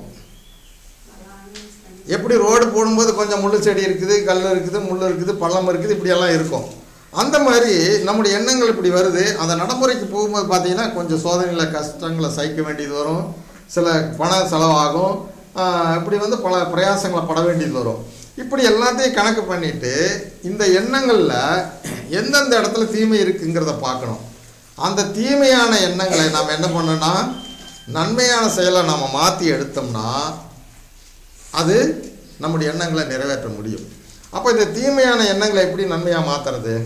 எப்படி ரோடு போடும்போது கொஞ்சம் முள் செடி இருக்குது, கல் இருக்குது, முள் இருக்குது, பள்ளம் இருக்குது, இப்படியெல்லாம் இருக்கும். அந்த மாதிரி நம்முடைய எண்ணங்கள் இப்படி வருது. அந்த நடைமுறைக்கு போகும்போது பார்த்தீங்கன்னா கொஞ்சம் சோதனையில் கஷ்டங்களை சகிக்க வேண்டியது வரும், சில பண செலவாகும், இப்படி வந்து பல பிரயாசங்களை பட வேண்டியது வரும். இப்படி எல்லாத்தையும் கணக்கு பண்ணிவிட்டு இந்த எண்ணங்களில் எந்தெந்த இடத்துல தீமை இருக்குங்கிறத பார்க்கணும். அந்த தீமையான எண்ணங்களை நாம் என்ன பண்ணோன்னா நன்மையான செயலை நாம் மாற்றி எடுத்தோம்னா அது நம்முடைய எண்ணங்களை நிறைவேற்ற முடியும். அப்போ இந்த தீமையான எண்ணங்களை எப்படி நன்மையாக மாற்றுறது?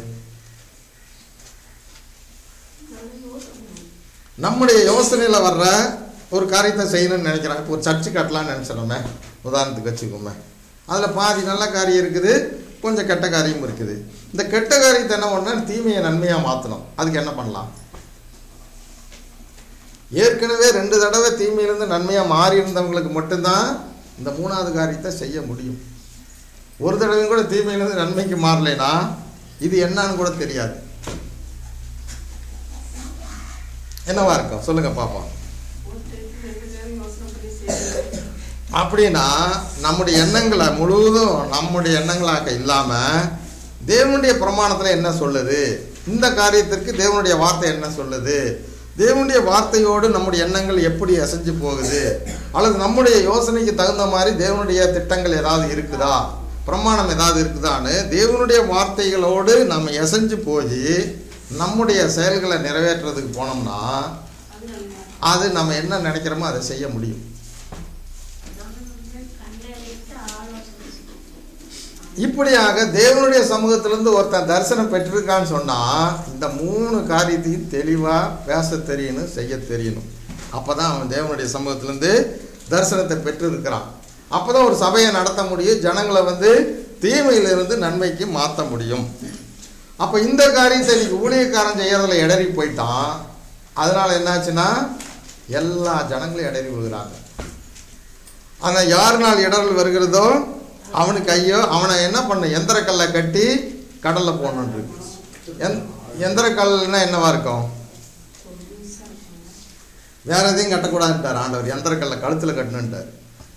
நம்முடைய யோசனையில் வர்ற ஒரு காரியத்தை செய்யணும்னு நினைக்கிறாங்க. ஒரு சர்ச்சு கட்டலான்னு நினச்சிடோமே, உதாரணத்துக்கு வச்சுக்கோமே, அதில் பாதி நல்ல காரியம் இருக்குது, கொஞ்சம் கெட்ட காரியம் இருக்குது. இந்த கெட்ட காரியத்தை என்ன பண்ணால் தீமையை நன்மையாக மாற்றணும். அதுக்கு என்ன பண்ணலாம்? ஏற்கனவே 2 தடவை தீமையிலேருந்து நன்மையாக மாறி இருந்தவங்களுக்கு மட்டும்தான் இந்த 3வது காரியத்தை செய்ய முடியும். ஒரு தடவையும் கூட தீமையிலேருந்து நன்மைக்கு மாறலைன்னா இது என்னன்னு கூட தெரியாது. என்னவா இருக்கும் சொல்லுங்க பாப்போம். அப்படின்னா நம்முடைய எண்ணங்களை முழுவதும் நம்முடைய எண்ணங்களாக இல்லாமல் தேவனுடைய பிரமாணத்தில் என்ன சொல்லுது, இந்த காரியத்திற்கு தேவனுடைய வார்த்தை என்ன சொல்லுது, தேவனுடைய வார்த்தையோடு நம்முடைய எண்ணங்கள் எப்படி அசைஞ்சு போகுது, அல்லது நம்முடைய யோசனைக்கு தகுந்த மாதிரி தேவனுடைய திட்டங்கள் ஏதாவது இருக்குதா, பிரமாணம் ஏதாவது இருக்குதான்னு தேவனுடைய வார்த்தைகளோடு நம்ம எசைஞ்சு போய் நம்முடைய செயல்களை நிறைவேற்றுறதுக்கு போனோம்னா அது நம்ம என்ன நினைக்கிறோமோ அதை செய்ய முடியும். இப்படியாக தேவனுடைய சமூகத்திலேருந்து ஒருத்தன் தரிசனம் பெற்றிருக்கான்னு சொன்னால் இந்த 3 காரியத்தையும் தெளிவாக பேச தெரியணும், செய்ய தெரியணும். அப்போ தான் அவன் தேவனுடைய சமூகத்திலேருந்து தரிசனத்தை பெற்றிருக்கிறான். அப்போ தான் ஒரு சபையை நடத்த முடியும், ஜனங்களை வந்து தீமையிலிருந்து நன்மைக்கு மாற்ற முடியும். அப்போ இந்த காரியத்தை இன்னைக்கு ஊழியக்காரன் செய்யறதுல இடறி போயிட்டான். அதனால் என்னாச்சுன்னா எல்லா ஜனங்களும் இடறி விழுகிறாங்க. ஆனால் யாருனால் இடர்கள் வருகிறதோ அவனுக்கு ஐயோ, அவனை என்ன பண்ண எந்திரக்கல்லை கட்டி கடலில் போடணுன்னு. எந்திரக்கல்னா என்னவா இருக்கும்? வேற எதையும் கட்டக்கூடாதுட்டார் ஆண்டவர், எந்திரக்கல்லை கழுத்தில் கட்டணுன்ட்டார்.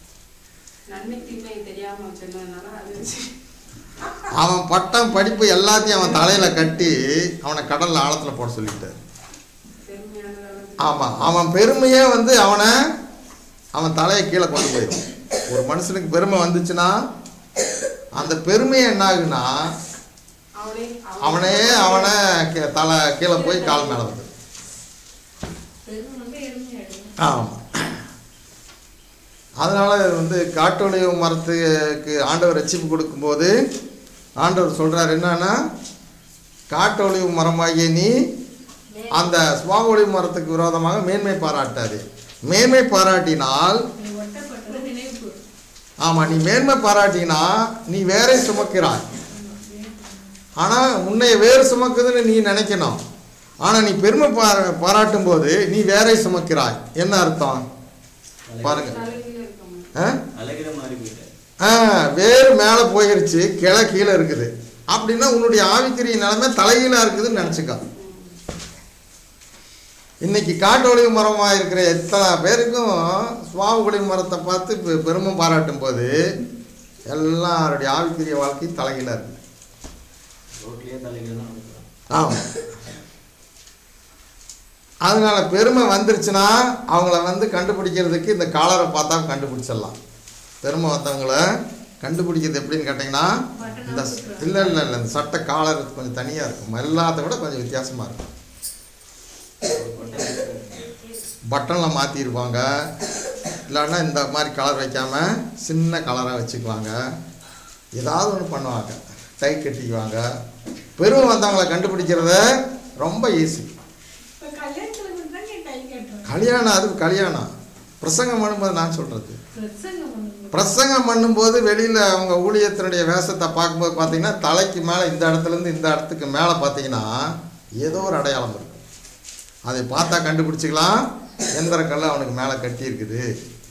அவன் பட்டம் படிப்பு எல்லாத்தையும் அவன் தலையில கட்டி அவனை கடல்ல ஆழத்துல போட சொல்லிட்டார். ஆமா, அவன் பெருமையே வந்து அவன் தலையை கீழே கொண்டு போயிடும். ஒரு மனுஷனுக்கு பெருமை வந்துச்சுன்னா அந்த பெருமை என்ன ஆகுன்னா அவனே தலை கீழே போய் கால் மேலே வந்து. ஆமாம். அதனால் காட்டொலிவு மரத்துக்கு ஆண்டவர் ரட்சிப்பு கொடுக்கும்போது ஆண்டவர் சொல்கிறார் என்னன்னா, காட்டொலிவு மரமாகிய நீ அந்த சுவாவொலிவு மரத்துக்கு விரோதமாக மேன்மை பாராட்டாது. மேன்மை பாராட்டினால் ஆமாம், நீ மேன்மை பாராட்டினா நீ வேறே சுமக்கிறாய். ஆனால் உன்னை வேறு சுமக்குதுன்னு நீ நினைக்கணும். ஆனால் நீ பெருமை பாராட்டும் போது நீ வேறே சுமக்கிறாய். என்ன அர்த்தம் பாருங்க. வேறு மேலே போயிருச்சு, கிளை கீழே இருக்குது அப்படின்னா உன்னுடைய ஆவிக்குரிய நிலைமை தலைகீழாக இருக்குதுன்னு நினச்சிக்கோ. இன்னைக்கு காட்டொலிவு மரமாக இருக்கிற எத்தனை பேருக்கும் சுவாவொலிவு மரத்தை பார்த்து பெருமை பாராட்டும் போது எல்லாருடைய ஆவிக்குரிய வாழ்க்கை தலைகீழாக இருக்குது. ஆமாம். அதனால பெருமை வந்துருச்சுன்னா அவங்கள கண்டுபிடிக்கிறதுக்கு இந்த காலரை பார்த்தா கண்டுபிடிச்சிடலாம். பெருமை வந்தவங்கள கண்டுபிடிக்கிறது எப்படின்னு கேட்டிங்கன்னா, இந்த இல்லை இந்த சட்டை காலர் கொஞ்சம் தனியாக இருக்கும், எல்லாத்த விட கொஞ்சம் வித்தியாசமாக இருக்கும். பட்டனில் மாற்றிருப்பாங்க, இல்லைன்னா இந்த மாதிரி கலர் வைக்காமல் சின்ன கலராக வச்சுக்குவாங்க, ஏதாவது ஒன்று பண்ணுவாங்க, டை கட்டிக்குவாங்க. பெருமை வந்தவங்களை கண்டுபிடிக்கிறத ரொம்ப ஈஸி. கல்யாணம், அது கல்யாணம் பிரசங்கம் பண்ணும்போது நான் சொல்கிறது, பிரசங்கம் பண்ணும்போது வெளியில் அவங்க ஊழியத்தினுடைய வேஷத்தை பார்க்கும்போது பார்த்தீங்கன்னா தலைக்கு மேலே இந்த இடத்துலேருந்து இந்த இடத்துக்கு மேலே பார்த்தீங்கன்னா ஏதோ ஒரு அடையாளம் இருக்கும். அதை பார்த்தா கண்டுபிடிச்சிக்கலாம் எந்திரக்கல்ல அவனுக்கு மேலே கட்டி இருக்குது.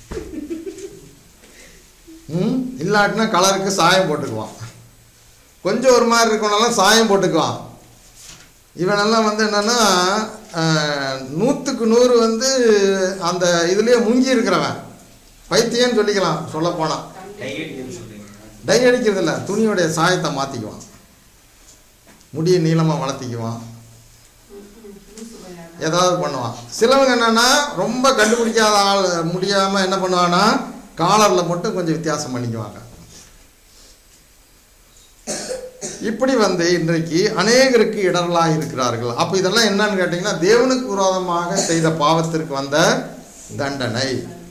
இல்லாட்டினா கலருக்கு சாயம் போட்டுக்குவான். கொஞ்சம் ஒரு மாதிரி இருக்கனாலும் சாயம் போட்டுக்குவான். இவனெல்லாம் என்னென்னா 100க்கு 100 அந்த இதுலேயே முங்கி இருக்கிறவன், பைத்தியன்னு சொல்லிக்கலாம். சொல்லப்போனால் டை அடிக்கிறது இல்லை, துணியோடைய சாயத்தை மாற்றிக்குவான், முடியை நீளமாக வளர்த்திக்குவான், ஏதாவது பண்ணுவான். சிலவங்க என்னென்னா ரொம்ப கண்டுபிடிக்காத ஆள் முடியாமல் என்ன பண்ணுவான்னா காலரில் மட்டும் கொஞ்சம் வித்தியாசம் பண்ணிக்குவாங்க. இப்படி இன்றைக்கு அநேகருக்கு இடரலாக இருக்கிறார்கள். அப்போ இதெல்லாம் என்னன்னு கேட்டிங்கன்னா தேவனுக்கு விரோதமாக செய்த பாவத்திற்கு வந்த தண்டனை.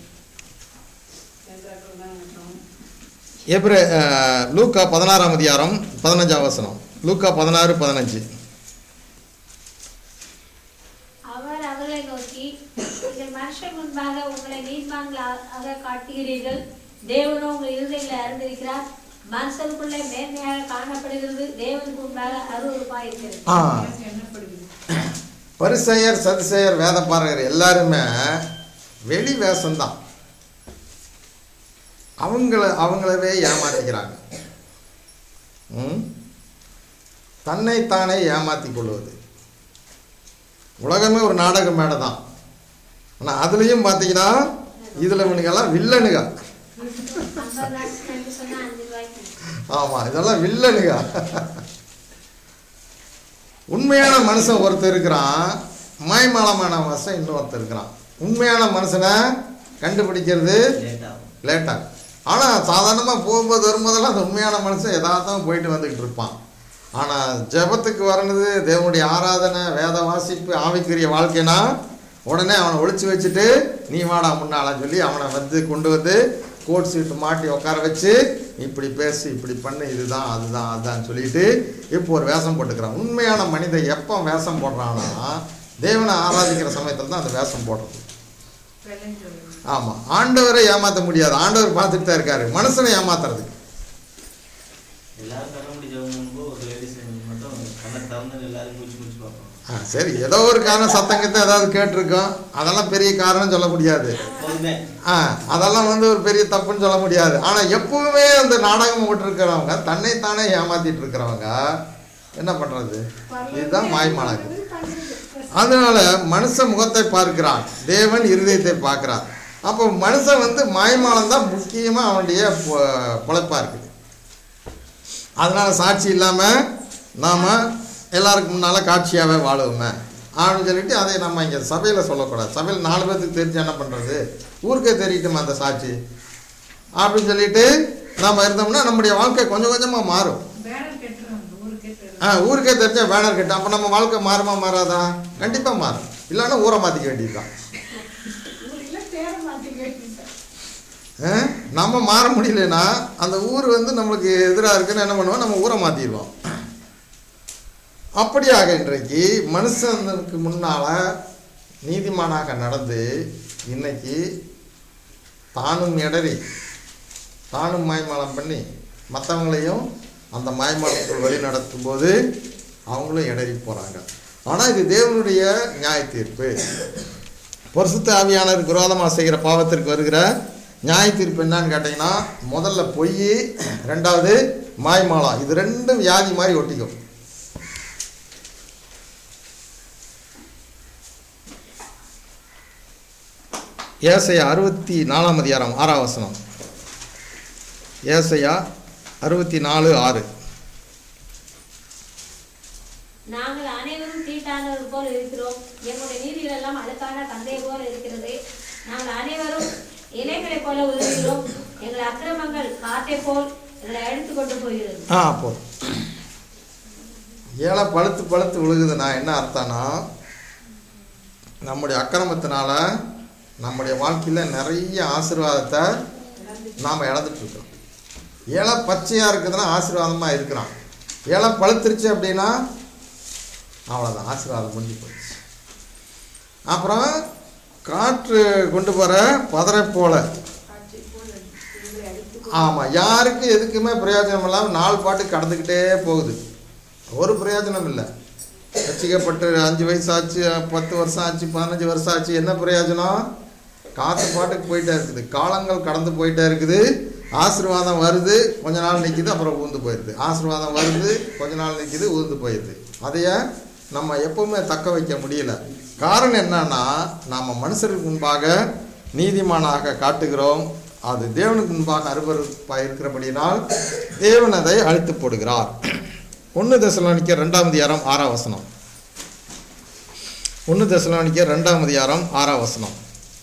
லூக்கா 16ஆம் அதிகாரம் 15ஆம் வசனம். லூக்கா 16:15. அவர் அவர்களை நோக்கி, நீங்கள் மனுஷன் முன்பாக உங்களை நீதிமான்களாக காட்டுகிறீர்கள், தேவனோ உங்கள் இருதயங்களை அறிந்திருக்கிறார். மனுஷனுக்குள்ளே மேன்மையாக காணப்படுகிறது, தேவனுக்கு முன்பாக அருவருப்பாக இருக்கிறது. பரிசேயர், சதுசேயர், வேதபாரகர் எல்லாருமே வெளி வேஷம்தான். அவங்களவே ஏமாத்திக்கிறாங்க. தன்னைத்தானே ஏமாத்தி கொள்வது. உலகமே ஒரு நாடக மேடை தான். ஆனால் அதுலேயும் பார்த்தீங்கன்னா இதில் இவனுங்கெல்லாம் வில்லனுங்க. ஆமாம், இதெல்லாம் வில்லனுங்க. உண்மையான மனுஷன் ஒருத்தர் இருக்கிறான், மாய்மாலமான மனுஷன் இன்னொருத்தர் இருக்கிறான். உண்மையான மனுஷனை கண்டுபிடிக்கிறது லேட்டாக. ஆனால் சாதாரணமாக போகும்போது வரும்போதெல்லாம் அந்த உண்மையான மனுஷன் எதார்த்தமாக போயிட்டு வந்துக்கிட்டு இருப்பான். ஆனால் ஜெபத்துக்கு வரணுது, தேவனுடைய ஆராதனை, வேத வாசிப்பு, ஆவிக்குரிய வாழ்க்கைனா உடனே அவனை ஒழிச்சு வச்சுட்டு நீ வாடா முன்னாலன்னு சொல்லி அவனை கொண்டு கோட் சீட்டு மாட்டி உட்கார வச்சு இப்படி பேசி இப்படி பண்ணு, இதுதான் அதுதான் அதுதான் சொல்லிட்டு இப்போ ஒரு வேஷம் போட்டுக்கிறான். உண்மையான மனிதன் எப்போ வேஷம் போடுறான்னா தேவனை ஆராதிக்கிற சமயத்தில் தான் அந்த வேஷம் போடுறது. ஆமாம், ஆண்டவரை ஏமாற்ற முடியாது, ஆண்டவர் பார்த்துட்டு தான் இருக்காரு. மனுஷனை ஏமாத்துறதுக்கு சரி, ஏதோ ஒரு காரணம் சத்தங்கத்தை ஏதாவது கேட்டிருக்கோம், அதெல்லாம் பெரிய காரணம் சொல்ல முடியாது. அதெல்லாம் ஒரு பெரிய தப்புன்னு சொல்ல முடியாது. ஆனால் எப்பவுமே அந்த நாடகம் போட்டிருக்கிறவங்க, தன்னைத்தானே ஏமாத்திட்டு இருக்கிறவங்க என்ன பண்ணுறது? இதுதான் மாய்மாலகு. அதனால மனுஷ முகத்தை பார்க்கிறான், தேவன் இருதயத்தை பார்க்கிறார். அப்போ மனுஷன் மாய்மாலம் தான் முக்கியமாக அவனுடைய பொழைப்பாக இருக்குது. அதனால் சாட்சி இல்லாமல் நாம் எல்லாருக்கும் முன்னால் காட்சியாகவே வாழுவோமே அப்படின்னு சொல்லிட்டு அதை நம்ம இங்கே சபையில் சொல்லக்கூடாது. சபையில் 4 பேருக்கு தெரிஞ்சு என்ன பண்ணுறது? ஊருக்கே தெரியட்டுமா அந்த சாட்சி? அப்படின்னு சொல்லிட்டு நம்ம இருந்தோம்னா நம்முடைய வாழ்க்கை கொஞ்சம் கொஞ்சமாக மாறும். ஊருக்கே தெரிஞ்சா பேனர் கட்டு. அப்போ நம்ம வாழ்க்கை மாறுமா மாறாதா? கண்டிப்பாக மாறும். இல்லைன்னா ஊரை மாற்றிக்க வேண்டியதுதான். நம்ம மாற முடியலன்னா அந்த ஊர் நம்மளுக்கு எதிராக இருக்குன்னு என்ன பண்ணுவோம்? நம்ம ஊரை மாற்றிடுவோம். அப்படியாக இன்றைக்கு மனுஷனுக்கு முன்னால் நீதிமானாக நடந்து இன்னைக்கு தானும் இடறி தானும் மாய்மாலம் பண்ணி மற்றவங்களையும் அந்த மாய்மாலத்துக்குள் வழி நடத்தும் போது அவங்களும் இடறி போகிறாங்க. ஆனால் இது தேவனுடைய நியாய தீர்ப்பு. பரிசுத்த ஆவியானவருக்கு விரோதமாக செய்கிற பாவத்திற்கு வருகிற நியாய தீர்ப்பு என்னன்னு கேட்டிங்கன்னா, முதல்ல பொய், ரெண்டாவது மாய்மாலம். இது ரெண்டும் வியாதி மாதிரி ஒட்டிக்கும். ஏசாயா 64 அதிகாரம் 6ஆம் வசனம். ஏசாயா 64:6. நாங்கள் அனைவரும் தீட்டானவர் போல் இருக்கிறோம், எங்களுடைய நீதிகள் எல்லாம் அழுக்கான தந்தை போல் இருக்கிறது. நாங்கள் அனைவரும் இலைகளை போல உதவுகிறோம், எங்கள் அக்கிரமங்கள் காற்றை போல் எங்களை எடுத்து கொண்டு போகிறது. போதும். ஏழை பழுத்து பழுத்து விழுகுதுன்னா என்ன அர்த்தம்னா, நம்முடைய அக்கிரமத்தினால நம்முடைய வாழ்க்கையில் நிறைய ஆசீர்வாதத்தை நாம் இழந்துட்டுருக்கோம். ஏழை பச்சையாக இருக்குதுன்னா ஆசீர்வாதமாக இருக்கிறான். ஏழை பழுத்துருச்சு அப்படின்னா அவ்வளோதான், ஆசீர்வாதம் முடிஞ்சு போயிடுச்சு. அப்புறம் காற்று கொண்டு போகிற பதரை போல. ஆமாம், யாருக்கும் எதுக்குமே பிரயோஜனம் இல்லாமல் 4 பாட்டு கடந்துக்கிட்டே போகுது. ஒரு பிரயோஜனம் இல்லை. ரட்சிக்கப்பட்டு 5 வயசு ஆச்சு, 10 வருஷம் ஆச்சு, 15 வருஷம் ஆச்சு, என்ன பிரயோஜனம்? காற்று பாட்டுக்கு போயிட்டே இருக்குது. காலங்கள் கடந்து போயிட்டே இருக்குது. ஆசீர்வாதம் வருது, கொஞ்ச நாள் நிற்கிது, அப்புறம் ஊந்து போயிடுது. ஆசீர்வாதம் வருது, கொஞ்ச நாள் நிற்கிது, ஊந்து போயிடுது. அதையே நம்ம எப்பவுமே தக்க வைக்க முடியல. காரணம் என்னன்னா, நாம் மனுஷருக்கு முன்பாக நீதிமானாக காட்டுகிறோம். அது தேவனுக்கு முன்பாக அருவருப்பாக இருக்கிறபடினால் தேவன் அதை அழித்து போடுகிறார். 1 தெசலோனிக்கர் 2ஆம் அதிகாரம் 6ஆம் வசனம். 1 தெசலோனிக்கர் 2ஆம் அதிகாரம் 6ஆம் வசனம்.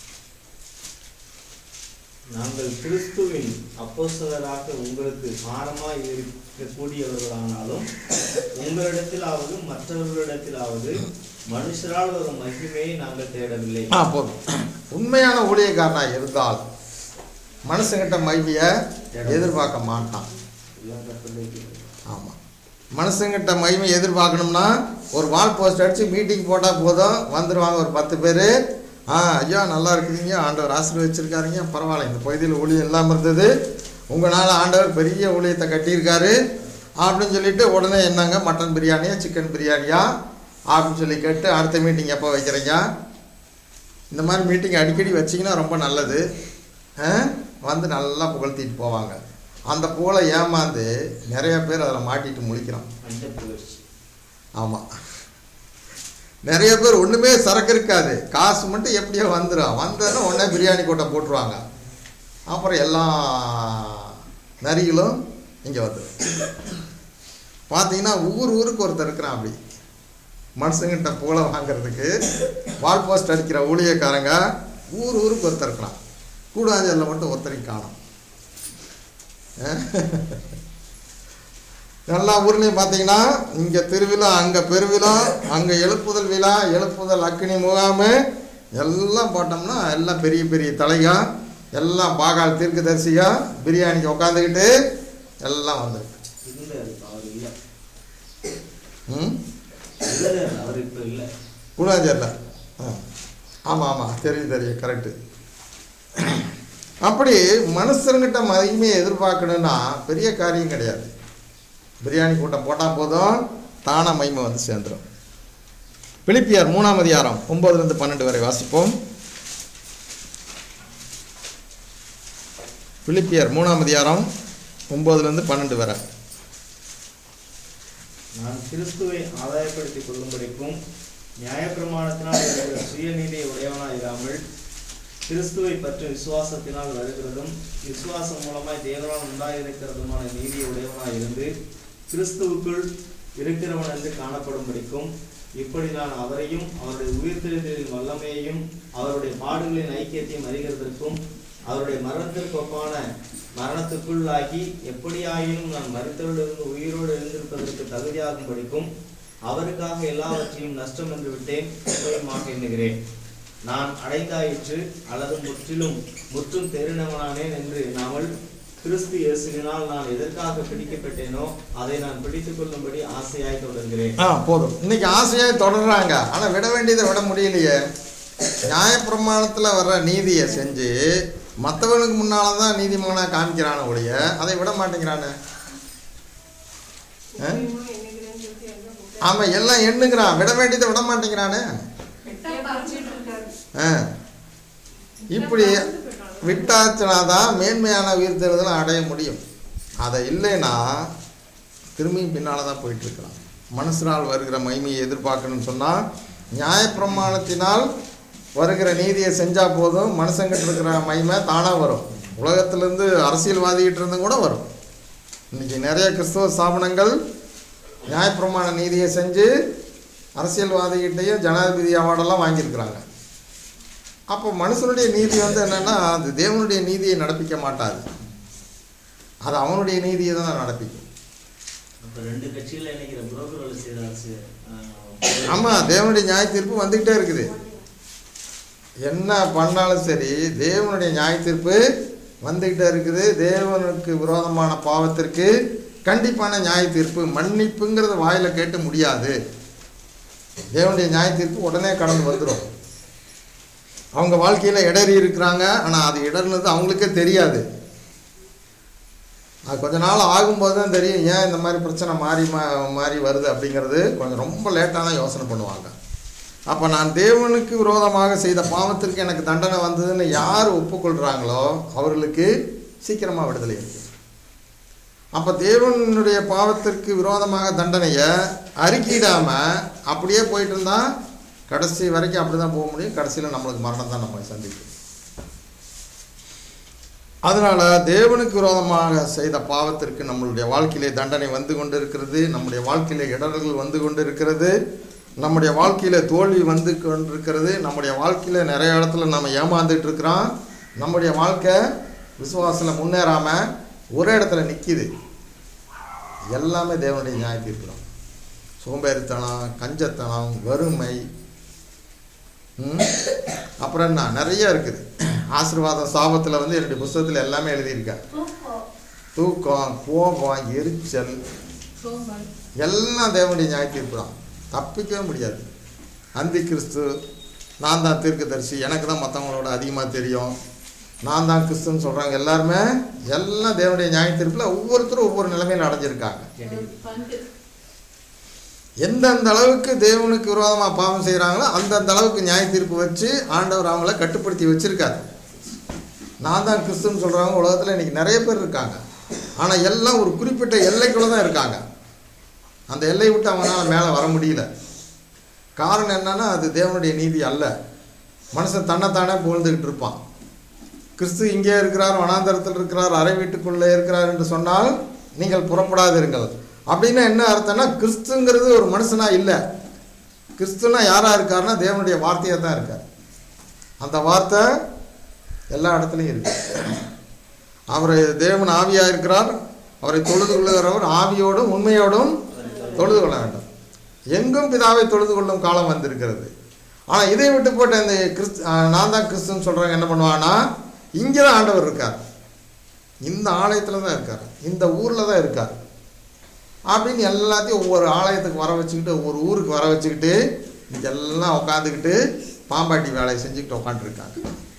நாங்கள் கிறிஸ்துவின் அப்போஸ்தலராக உங்களுக்கு பாரமாய் இருக்கக்கூடியவர்களானாலும் உங்களிடத்திலாவது மற்றவர்களிடத்திலாவது மனுஷரால் ஒரு மகிமையை நாங்கள் தேடவில்லை. போதும். உண்மையான ஊழியக்காரனாக இருந்தால் மனுஷங்கிட்ட மகிமையை எதிர்பார்க்க மாட்டான். ஆமாம், மனுஷங்கிட்ட மகிமை எதிர்பார்க்கணும்னா ஒரு வால் போஸ்ட் அடித்து மீட்டிங் போட்டால் போதும், வந்துடுவாங்க ஒரு 10 பேர். ஐயா நல்லா இருக்குதுங்க, ஆண்டவர் ஆசீர்வதிச்சிருக்காருங்க, பரவாயில்ல, இந்த பகுதியில் ஊழியம் இல்லாமல் இருந்தது, உங்களால் ஆண்டவர் பெரிய ஊழியத்தை கட்டியிருக்காரு அப்படின்னு சொல்லிட்டு உடனே என்னங்க மட்டன் பிரியாணியா சிக்கன் பிரியாணியா அப்படின்னு சொல்லி கேட்டு அடுத்த மீட்டிங் எப்போ வைக்கிறீங்க? இந்த மாதிரி மீட்டிங் அடிக்கடி வச்சிங்கன்னா ரொம்ப நல்லது. வந்து நல்லா புகழ்த்திட்டு போவாங்க. அந்த புகழை ஏமாந்து நிறைய பேர் அதில் மாட்டிட்டு முழிக்கிறான். ஆமாம், நிறைய பேர் ஒன்றுமே சரக்கு இருக்காது, காசு மட்டும் எப்படியோ வந்துடும். வந்தோன்னா உடனே பிரியாணி கோட்டை போட்டுருவாங்க. அப்புறம் எல்லா நரிகளும் இங்கே வந்துடும். பார்த்தீங்கன்னா ஊருக்கு ஒருத்தர் இருக்கிறான். அப்படி மனுஷங்கிட்ட புகழை வாங்கிறதுக்கு வால் போஸ்ட் அடிக்கிற ஊழியக்காரங்க ஊருக்கு ஒருத்தர் இருக்கிறான். கூடாஞ்சலில் மட்டும் ஒருத்தரையும் காணும். எல்லா ஊர்லேயும் பார்த்தீங்கன்னா இங்கே திருவிழா, அங்கே பெருவிழா, அங்கே எழுப்புதல் விழா, எழுப்புதல் அக்னி முகாமு எல்லாம் போட்டோம்னா எல்லாம் பெரிய பெரிய தலைகா, எல்லாம் பாகால் தீர்க்கதரிசியா பிரியாணிக்கு உட்காந்துக்கிட்டு எல்லாம் வந்துருக்கு. கூடாஞ்சல்ல. ஆமாம், தெரியும், கரெக்டு. அப்படி மனுஷங்கிட்ட மகிமையை எதிர்பார்க்கணுன்னா பெரிய காரியம் கிடையாது. பிரியாணி கூட்டம் போட்டால் போதும், தானா மகிமை வந்து சேர்ந்துடும். பிலிப்பியர் 3ஆம் அதிகாரம் 9-12 வரை வாசிப்போம். பிலிப்பியர் 3ஆம் அதிகாரம் 9-12 வரை. நான் கிறிஸ்துவை ஆதாயப்படுத்திக் கொள்ளும்படிக்கும் நியாயப்பிரமாணத்தினால் இருக்கிற சுயநீதியை உடையவனாய் இராமல் கிறிஸ்துவை பற்றி விசுவாசத்தினால் வருகிறதும் விசுவாசம் மூலமாய் தேவனால் உண்டாயிருக்கிறதுமான நீதியை உடையவனாய் இருந்து கிறிஸ்துவுக்குள் இருக்கிறவன் என்று காணப்படும்படிக்கும் இப்படி நான் அவரையும் அவருடைய உயிர்த்தெழுதலின் வல்லமையையும் அவருடைய பாடுகளின் ஐக்கியத்தையும் அறிகிறதற்கும் அவருடைய மரணத்திற்கு ஒப்பான மரணத்துக்குள்ளாகி எப்படியாயினும் நான் மரித்தவரிலிருந்து உயிரோடு எழுந்திருப்பதற்கு தகுதியாகும் படிக்கும் அவருக்காக எல்லாவற்றையும் நஷ்டம் என்று விட்டேன், நிச்சயமாக எண்ணுகிறேன். நான் அடைந்தாயிற்று அல்லது முற்றும் தெரிந்தவனானேன் என்று எண்ணாமல் கிறிஸ்து இயேசுவினால் நான் எதற்காக பிடிக்கப்பட்டேனோ அதை நான் பிடித்துக் கொள்ளும்படி ஆசையாய் தொடர்கிறேன். போதும். இன்னைக்கு ஆசையாய் தொடர்றாங்க, ஆனா விட வேண்டியதை விட முடியலையே. நியாயப்பிரமாணத்துல வர்ற நீதியை செஞ்சு மற்றவனுக்கு முன்னாலதான் நீதிமானா காமிக்கிறான ஒழிய அதை விட மாட்டேங்கிறானே. ஆமா, எல்லாம் எண்ணுங்கிறான், விட வேண்டியதை விட மாட்டேங்கிறானே. இப்படி விட்டாச்சுனாதான் மேன்மையான உயிர் தேர்தலை அடைய முடியும். அதை இல்லைன்னா திரும்பியும் பின்னால் தான் போயிட்டுருக்கலாம். மனுஷனால் வருகிற மகிமையை எதிர்பார்க்கணும்னு சொன்னால் நியாயப்பிரமாணத்தினால் வருகிற நீதியை செஞ்சால் போதும். மனுஷங்கிட்ட இருக்கிற மகிமை தானாக வரும். உலகத்திலேருந்து அரசியல்வாதிகிட்ட இருந்தும் கூட வரும். இன்றைக்கி நிறைய கிறிஸ்தவ ஸ்தாபனங்கள் நியாயப்பிரமாண நீதியை செஞ்சு அரசியல்வாதிகிட்டையும் ஜனாதிபதி அவார்டெல்லாம் வாங்கியிருக்கிறாங்க. அப்போ மனுஷனுடைய நீதி என்னென்னா அது தேவனுடைய நீதியை நடப்பிக்க மாட்டாது, அது அவனுடைய நீதியை தான் நடப்பிக்கும். ஆமாம், தேவனுடைய நியாய தீர்ப்பு வந்துக்கிட்டே இருக்குது. என்ன பண்ணாலும் சரி தேவனுடைய நியாய தீர்ப்பு வந்துக்கிட்டே இருக்குது. தேவனுக்கு விரோதமான பாவத்திற்கு கண்டிப்பான நியாய தீர்ப்பு. மன்னிப்புங்கிறது வாயில் கேட்டு முடியாது. தேவனுடைய நியாய தீர்ப்பு உடனே கடந்து வந்துடும். அவங்க வாழ்க்கையில் இடறி இருக்கிறாங்க, ஆனால் அது இடர்னது அவங்களுக்கே தெரியாது. அது கொஞ்ச நாள் ஆகும்போது தான் தெரியும் ஏன் இந்த மாதிரி பிரச்சனை மாறி வருது அப்படிங்கிறது. கொஞ்சம் ரொம்ப லேட்டாக தான் யோசனை பண்ணுவாங்க. அப்போ நான் தேவனுக்கு விரோதமாக செய்த பாவத்திற்கு எனக்கு தண்டனை வந்ததுன்னு யார் ஒப்புக்கொள்கிறாங்களோ அவர்களுக்கு சீக்கிரமாக விடுதலை இருக்குது. அப்போ தேவனுடைய பாவத்திற்கு விரோதமாக தண்டனையை அறிக்கையிடாமல் அப்படியே போயிட்டு இருந்தால் கடைசி வரைக்கும் அப்படி தான் போக முடியும். கடைசியில் நம்மளுக்கு மரணம் தான் நம்ம சந்திக்கும். அதனால் தேவனுக்கு விரோதமாக செய்த பாவத்திற்கு நம்மளுடைய வாழ்க்கையிலே தண்டனை வந்து கொண்டு இருக்கிறது. நம்முடைய வாழ்க்கையிலே இடர்கள் வந்து கொண்டு இருக்கிறது. நம்முடைய வாழ்க்கையில் தோல்வி வந்து கொண்டிருக்கிறது. நம்முடைய வாழ்க்கையில் நிறைய இடத்துல நம்ம ஏமாந்துட்டு இருக்கிறோம். நம்முடைய வாழ்க்கை விசுவாசத்தில் முன்னேறாமல் ஒரே இடத்துல நிற்கிது. எல்லாமே தேவனுடைய நியாய தீர்ப்பு தான். சோம்பேறித்தனம், கஞ்சத்தனம், வறுமை, அப்புறம் என்ன நிறைய இருக்குது. ஆசீர்வாதம் சாபத்தில் என்னுடைய புத்தகத்தில் எல்லாமே எழுதியிருக்கேன். தூக்கம், கோபம், எரிச்சல் எல்லாம் தேவனுடைய நியாய தீர்ப்பு தான். தப்பிக்கவே முடியாது. அந்தி கிறிஸ்து, நான் தான் தீர்க்கதரிசி, எனக்கு தான் மற்றவங்களோட அதிகமாக தெரியும், நான் தான் கிறிஸ்துன்னு சொல்கிறாங்க. எல்லாருமே எல்லாம் தேவனுடைய நியாய தீர்ப்பில் ஒவ்வொருத்தரும் ஒவ்வொரு நிலைமையில் அடைஞ்சிருக்காங்க. எந்தெந்த அளவுக்கு தேவனுக்கு விரோதமாக பாவம் செய்கிறாங்களோ அந்தந்த அளவுக்கு நியாய தீர்ப்பு வச்சு ஆண்டவர் அவங்கள கட்டுப்படுத்தி வச்சுருக்காரு. நான் தான் கிறிஸ்துன்னு சொல்கிறவங்க உலகத்தில் இன்றைக்கி நிறைய பேர் இருக்காங்க. ஆனால் எல்லாம் ஒரு குறிப்பிட்ட எல்லைக்குள்ளே தான் இருக்காங்க. அந்த எல்லையை விட்டு அவங்களால மேலே வர முடியல. காரணம் என்னன்னா அது தேவனுடைய நீதி அல்ல. மனுஷன் தன்னைத்தானே புகழ்ந்துக்கிட்டு இருப்பான். கிறிஸ்து இங்கே இருக்கிறார், வனாந்தரத்தில் இருக்கிறார், அறை வீட்டுக்குள்ளே இருக்கிறார் என்று சொன்னால் நீங்கள் புறப்படாதிருங்கள். அப்படின்னா என்ன அர்த்தம்னா கிறிஸ்துங்கிறது ஒரு மனுஷனாக இல்லை. கிறிஸ்துனா யாராக இருக்காருன்னா தேவனுடைய வார்த்தையாக தான் இருக்கார். அந்த வார்த்தை எல்லா இடத்துலையும் இருக்கு. அவர் தேவன் ஆவியாக இருக்கிறார். அவரை தொழுது கொள்ளுகிறவர் ஆவியோடும் உண்மையோடும் தொழுது கொள்ள வேண்டும். எங்கும் பிதாவை தொழுது கொள்ளும் காலம் வந்திருக்கிறது. ஆனால் இதை விட்டு போட்ட இந்த நான் தான் கிறிஸ்துன்னு சொல்கிறவங்க என்ன பண்ணுவாங்கன்னா இங்கே தான் ஆண்டவர் இருக்கார், இந்த ஆலயத்தில் தான் இருக்கார், இந்த ஊரில் தான் இருக்கார் அப்படின்னு எல்லாத்தையும் ஒவ்வொரு ஆலயத்துக்கு வர வச்சுக்கிட்டு ஒவ்வொரு ஊருக்கு வர வச்சுக்கிட்டு இதெல்லாம் உட்காந்துக்கிட்டு பாம்பாட்டி வேலையை செஞ்சுக்கிட்டு உட்காந்துருக்காங்க.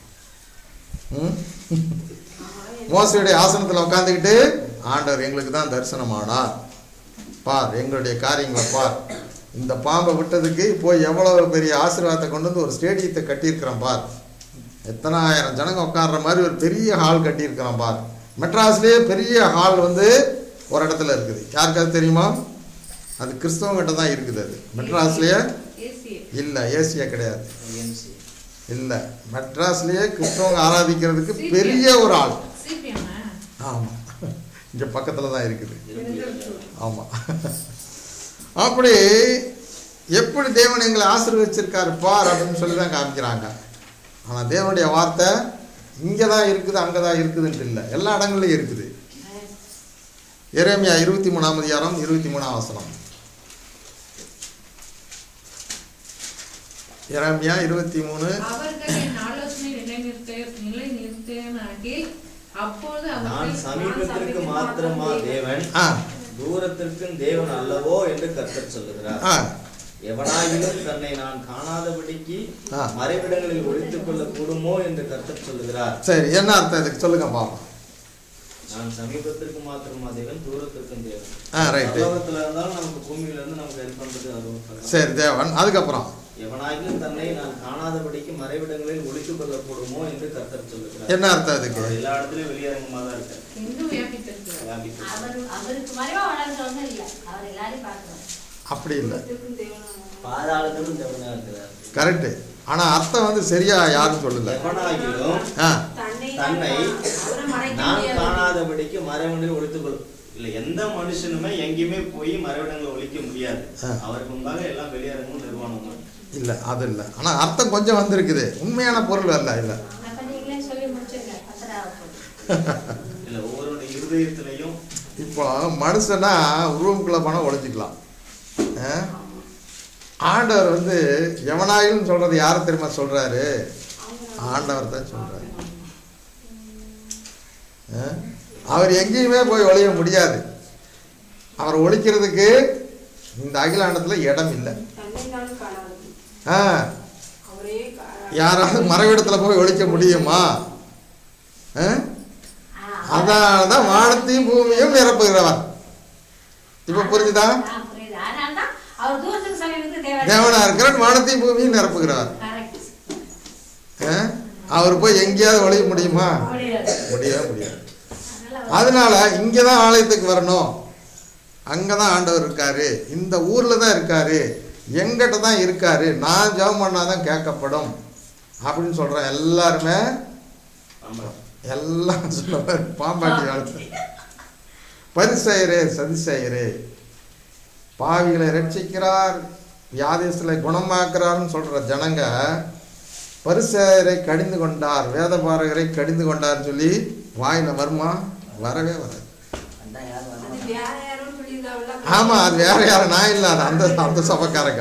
மோசையுடைய ஆசனத்தில் உட்காந்துக்கிட்டு ஆண்டவர் எங்களுக்கு தான் தரிசனமானார், பார் எங்களுடைய காரியங்களை பார், இந்த பாம்பை விட்டதுக்கு போய் எவ்வளோ பெரிய ஆசீர்வாதத்தை கொண்டு வந்து ஒரு ஸ்டேடியத்தை கட்டியிருக்கிறோம் பார், எத்தனை ஆயிரம் ஜனங்க உட்கார்ற மாதிரி ஒரு பெரிய ஹால் கட்டியிருக்கிறோம் பார். மெட்ராஸ்லேயே பெரிய ஹால் ஒரு இடத்துல இருக்குது. யாருக்காவது தெரியுமா? அது கிறிஸ்தவங்கிட்ட தான் இருக்குது. அது மெட்ராஸ்லேயே இல்லை, ஏசியா கிடையாது, இல்லை, மெட்ராஸ்லேயே கிறிஸ்தவங்க ஆராதிக்கிறதுக்கு பெரிய ஒரு ஆள். ஆமாம், இங்கே பக்கத்தில் தான் இருக்குது. ஆமாம், அப்படி எப்படி தேவன் எங்களை ஆசீர்வதிச்சிருக்காரு பார் அப்படின்னு சொல்லி தான் காமிக்கிறாங்க. ஆனால் தேவனுடைய வார்த்தை இங்கே தான் இருக்குது அங்கே தான் இருக்குதுன்ட்டு இல்லை, எல்லா இடங்கள்லையும் இருக்குது. எரேமியா 23ஆம் அதிகாரம் 23ஆம் வசனம். எரேமியா 23. நான் சமீபத்திற்கு மாத்திரமா தேவன், தூரத்திற்கும் தேவன் அல்லவோ என்று கர்த்தர் சொல்லுகிறார். எவனாகிலும் தன்னை நான் காணாதபடிக்கு மறைவிடங்களில் ஒழித்துக் கொள்ள கூடுமோ என்று கர்த்தர் சொல்லுகிறார். சரி, என்ன அர்த்தம் இதுக்கு சொல்லுங்க பாப்போம். நான் சமீபத்திற்கு மாத்திரமா தேவன், தூரத்திற்கும் தேவன். ரைட். உலகத்துல இருந்தாலும் நமக்கு பூமியில இருந்து நமக்கு ஹெல்ப் பண்றது அது. சரி, தேவன். அதுக்கப்புறம் எவனாகிலும் தன்னை நான் காணாதபடிக்கு மறைவிடங்களில் ஒழித்துக் கொள்ள கூடுமோ என்று கர்த்தர் சொல்லுகிறார். என்ன அர்த்தம் அதுக்கு? எல்லா இடத்துலயும் வெளியரங்கமா தான் இருக்காரு. அப்படி இல்லை, பாதாளத்திலும் தேவனா இருக்கிறார். கரெக்டு. ஆனா அர்த்தம் வந்து சரியா யாரும் சொல்லல. எவனாகிலும் தன்னை நான் காணாதபடிக்கு மறைவிடங்களில் ஒழித்துக் கொள். இல்ல, எந்த மனுஷனுமே எங்கேயுமே போய் மறைவிடங்களை ஒழிக்க முடியாது. அவருக்கு முன்பாக எல்லாம் வெளியரங்கும் நிர்வாணமும் இல்லை, அது இல்லை. ஆனா அர்த்தம் கொஞ்சம் வந்திருக்குது, உண்மையான பொருள் அல்ல. இல்லை இல்ல, ஒவ்வொருடைய இருதயத்திலையும் இப்போ மனுஷனா ரூம்குள்ள போனால் ஒழிஞ்சிக்கலாம். ஆண்டவர் வந்து எவனாயிலும் சொல்றது யாரை தெரியுமா சொல்றாரு? ஆண்டவர் தான் சொல்றாரு. அவர் எங்கேயுமே போய் ஒழிய முடியாது. அவர் ஒழிக்கிறதுக்கு இந்த அகிலாண்டத்தில் இடம் இல்லை. யாராவது மறைவிடத்தில் போய் ஒழிக்க முடியுமா? அதான் வானத்தையும் பூமியும் நிரப்புகிறவர். இப்ப புரிஞ்சுதா? தேவனா இருக்கிறார், வானத்தையும் பூமியும் நிரப்புகிறவர். அவர் போய் எங்கேயாவது ஒழிய முடியுமா? முடியவே முடியாது. அதனால இங்கதான் ஆலயத்துக்கு வரணும், அங்கதான் ஆண்டவர் இருக்காரு, இந்த ஊர்ல தான் இருக்காரு, எங்கிட்ட தான் இருக்காரு, நான் ஜெபம் பண்ணாதான் கேட்கப்படும் அப்படின்னு சொல்றேன். எல்லாருமே எல்லாம் சொல்ல பாம்பாட்டி வாழ்த்து. பரிசெயரே சதிசெயரே, பாவிகளை ரட்சிக்கிறார், வியாதிகளை குணமாக்குறார்னு சொல்ற ஜனங்க பரிசேயரை கடிந்து கொண்டார், வேத பாரகரை கடிந்து கொண்டார்னு சொல்லி வாயில வருமா? வரவே வராது. ஆமா, அது வேற யாரும் நான் இல்லை, அது அந்த அந்த சபைக்காரங்க.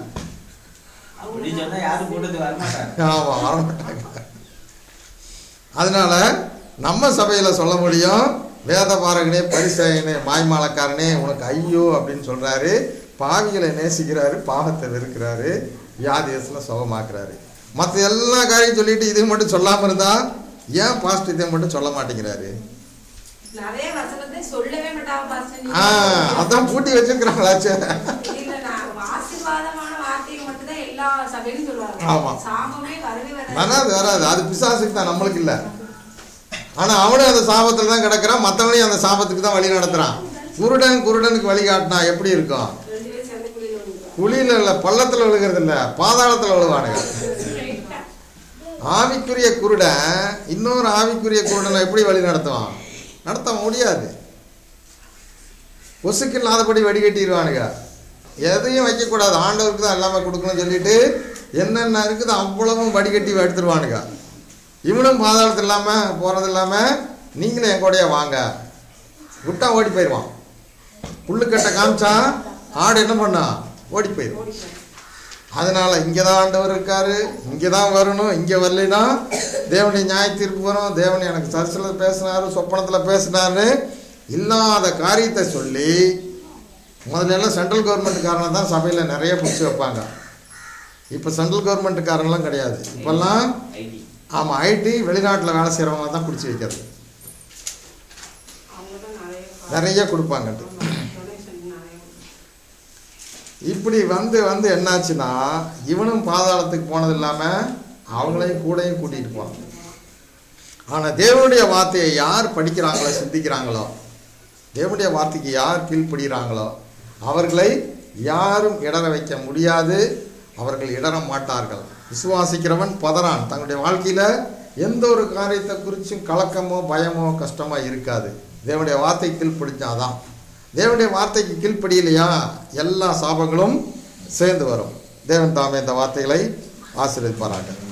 ஆமா, வரமாட்டாங்க. அதனால நம்ம சபையில சொல்ல முடியும், வேத பாரகனே பரிசேயனே மாய்மாலக்காரனே உனக்கு ஐயோ அப்படின்னு சொல்றாரு. பாவிகளை நேசிக்கிறாரு, பாவத்தை வெறுக்கிறாரு, வியாதியத்துல சுகமாக்குறாரு. மற்ற எல்லா காரியம் சொல்லிட்டு இது மட்டும் சொல்லாம இருந்தா ஏன் பாஸ்டர் இதை மட்டும் சொல்ல மாட்டேங்கிறாரு? அதான் பூட்டி வச்சிருக்கிறாங்களாச்சு. ஆமா, வராது வராது, அது பிசாசுக்கு தான், நம்மளுக்கு இல்லை. ஆனா அவனும் அந்த சாபத்துல தான் கிடக்குறான், மற்றவனையும் அந்த சாபத்துக்கு தான் வழி நடத்துறான். குருடனுக்கு வழி காட்டினா எப்படி இருக்கும்? குழியில இல்ல, பள்ளத்துல விழுகிறது இல்ல, பாதாளத்துல விழுவானுங்க. ஆவிக்குரிய குருடன் இன்னொரு ஆவிக்குரிய குருடனை எப்படி வழி நடத்துவான்? நடத்த முடியாது. பொசுக்கு இல்லாதபடி வடிகட்டிடுவானுங்க. எதையும் வைக்கக்கூடாது, ஆண்டவருக்கு தான் எல்லாமே கொடுக்கணும்னு சொல்லிட்டு என்னென்ன இருக்குது அவ்வளவும் வடிகட்டி எடுத்துருவானுங்க. இவனும் பாதாளத்து இல்லாமல் போகிறது இல்லாமல் நீங்களும் என் கூடயே வாங்க விட்டா ஓடி போயிடுவான். புல்லுக்கட்டை காமிச்சா ஆடு என்ன பண்ணா? ஓடி போயிடும். அதனால இங்கே தான் ஆண்டவர் இருக்காரு, இங்கே தான் வரணும். இங்கே வரலைன்னா தேவனுடைய நியாய தீர்ப்பு வரும். தேவன் எனக்கு சர்ச்சில் பேசினாரு, சொப்பனத்தில் பேசினாரு, இல்லாத காரியத்தை சொல்லி முதல்ல எல்லாம் சென்ட்ரல் கவர்மெண்ட்டுக்காரனை தான் சபையில் நிறைய பிடிச்சி வைப்பாங்க. இப்போ சென்ட்ரல் கவர்மெண்ட்டுக்காரங்களாம் கிடையாது. இப்போல்லாம் ஆமாம், ஐடி வெளிநாட்டில் வேலை செய்கிறவங்க தான் பிடிச்சி வைக்கிறது, நிறைய கொடுப்பாங்க. இப்படி வந்து வந்து என்னாச்சுன்னா இவனும் பாதாளத்துக்கு போனது இல்லாமல் அவங்களையும் கூடையும் கூட்டிகிட்டு போவாங்க. ஆனால் தேவனுடைய வார்த்தையை யார் படிக்கிறாங்களோ, சிந்திக்கிறாங்களோ, தேவனுடைய வார்த்தைக்கு யார் கீழ்ப்படுகிறாங்களோ அவர்களை யாரும் இடர வைக்க முடியாது. அவர்கள் இடர மாட்டார்கள். விசுவாசிக்கிறவன் பதறான். தங்களுடைய வாழ்க்கையில் எந்த ஒரு காரியத்தை குறித்தும் கலக்கமோ பயமோ கஷ்டமோ இருக்காது. தேவனுடைய வார்த்தை கீழ்ப்படிச்சாதான். தேவனுடைய வார்த்தைக்கு கீழ்ப்படியிலையா எல்லா சாபங்களும் சேர்ந்து வரும். தேவன் தாமே இந்த வார்த்தைகளை ஆசீர்வதிப்பாராக.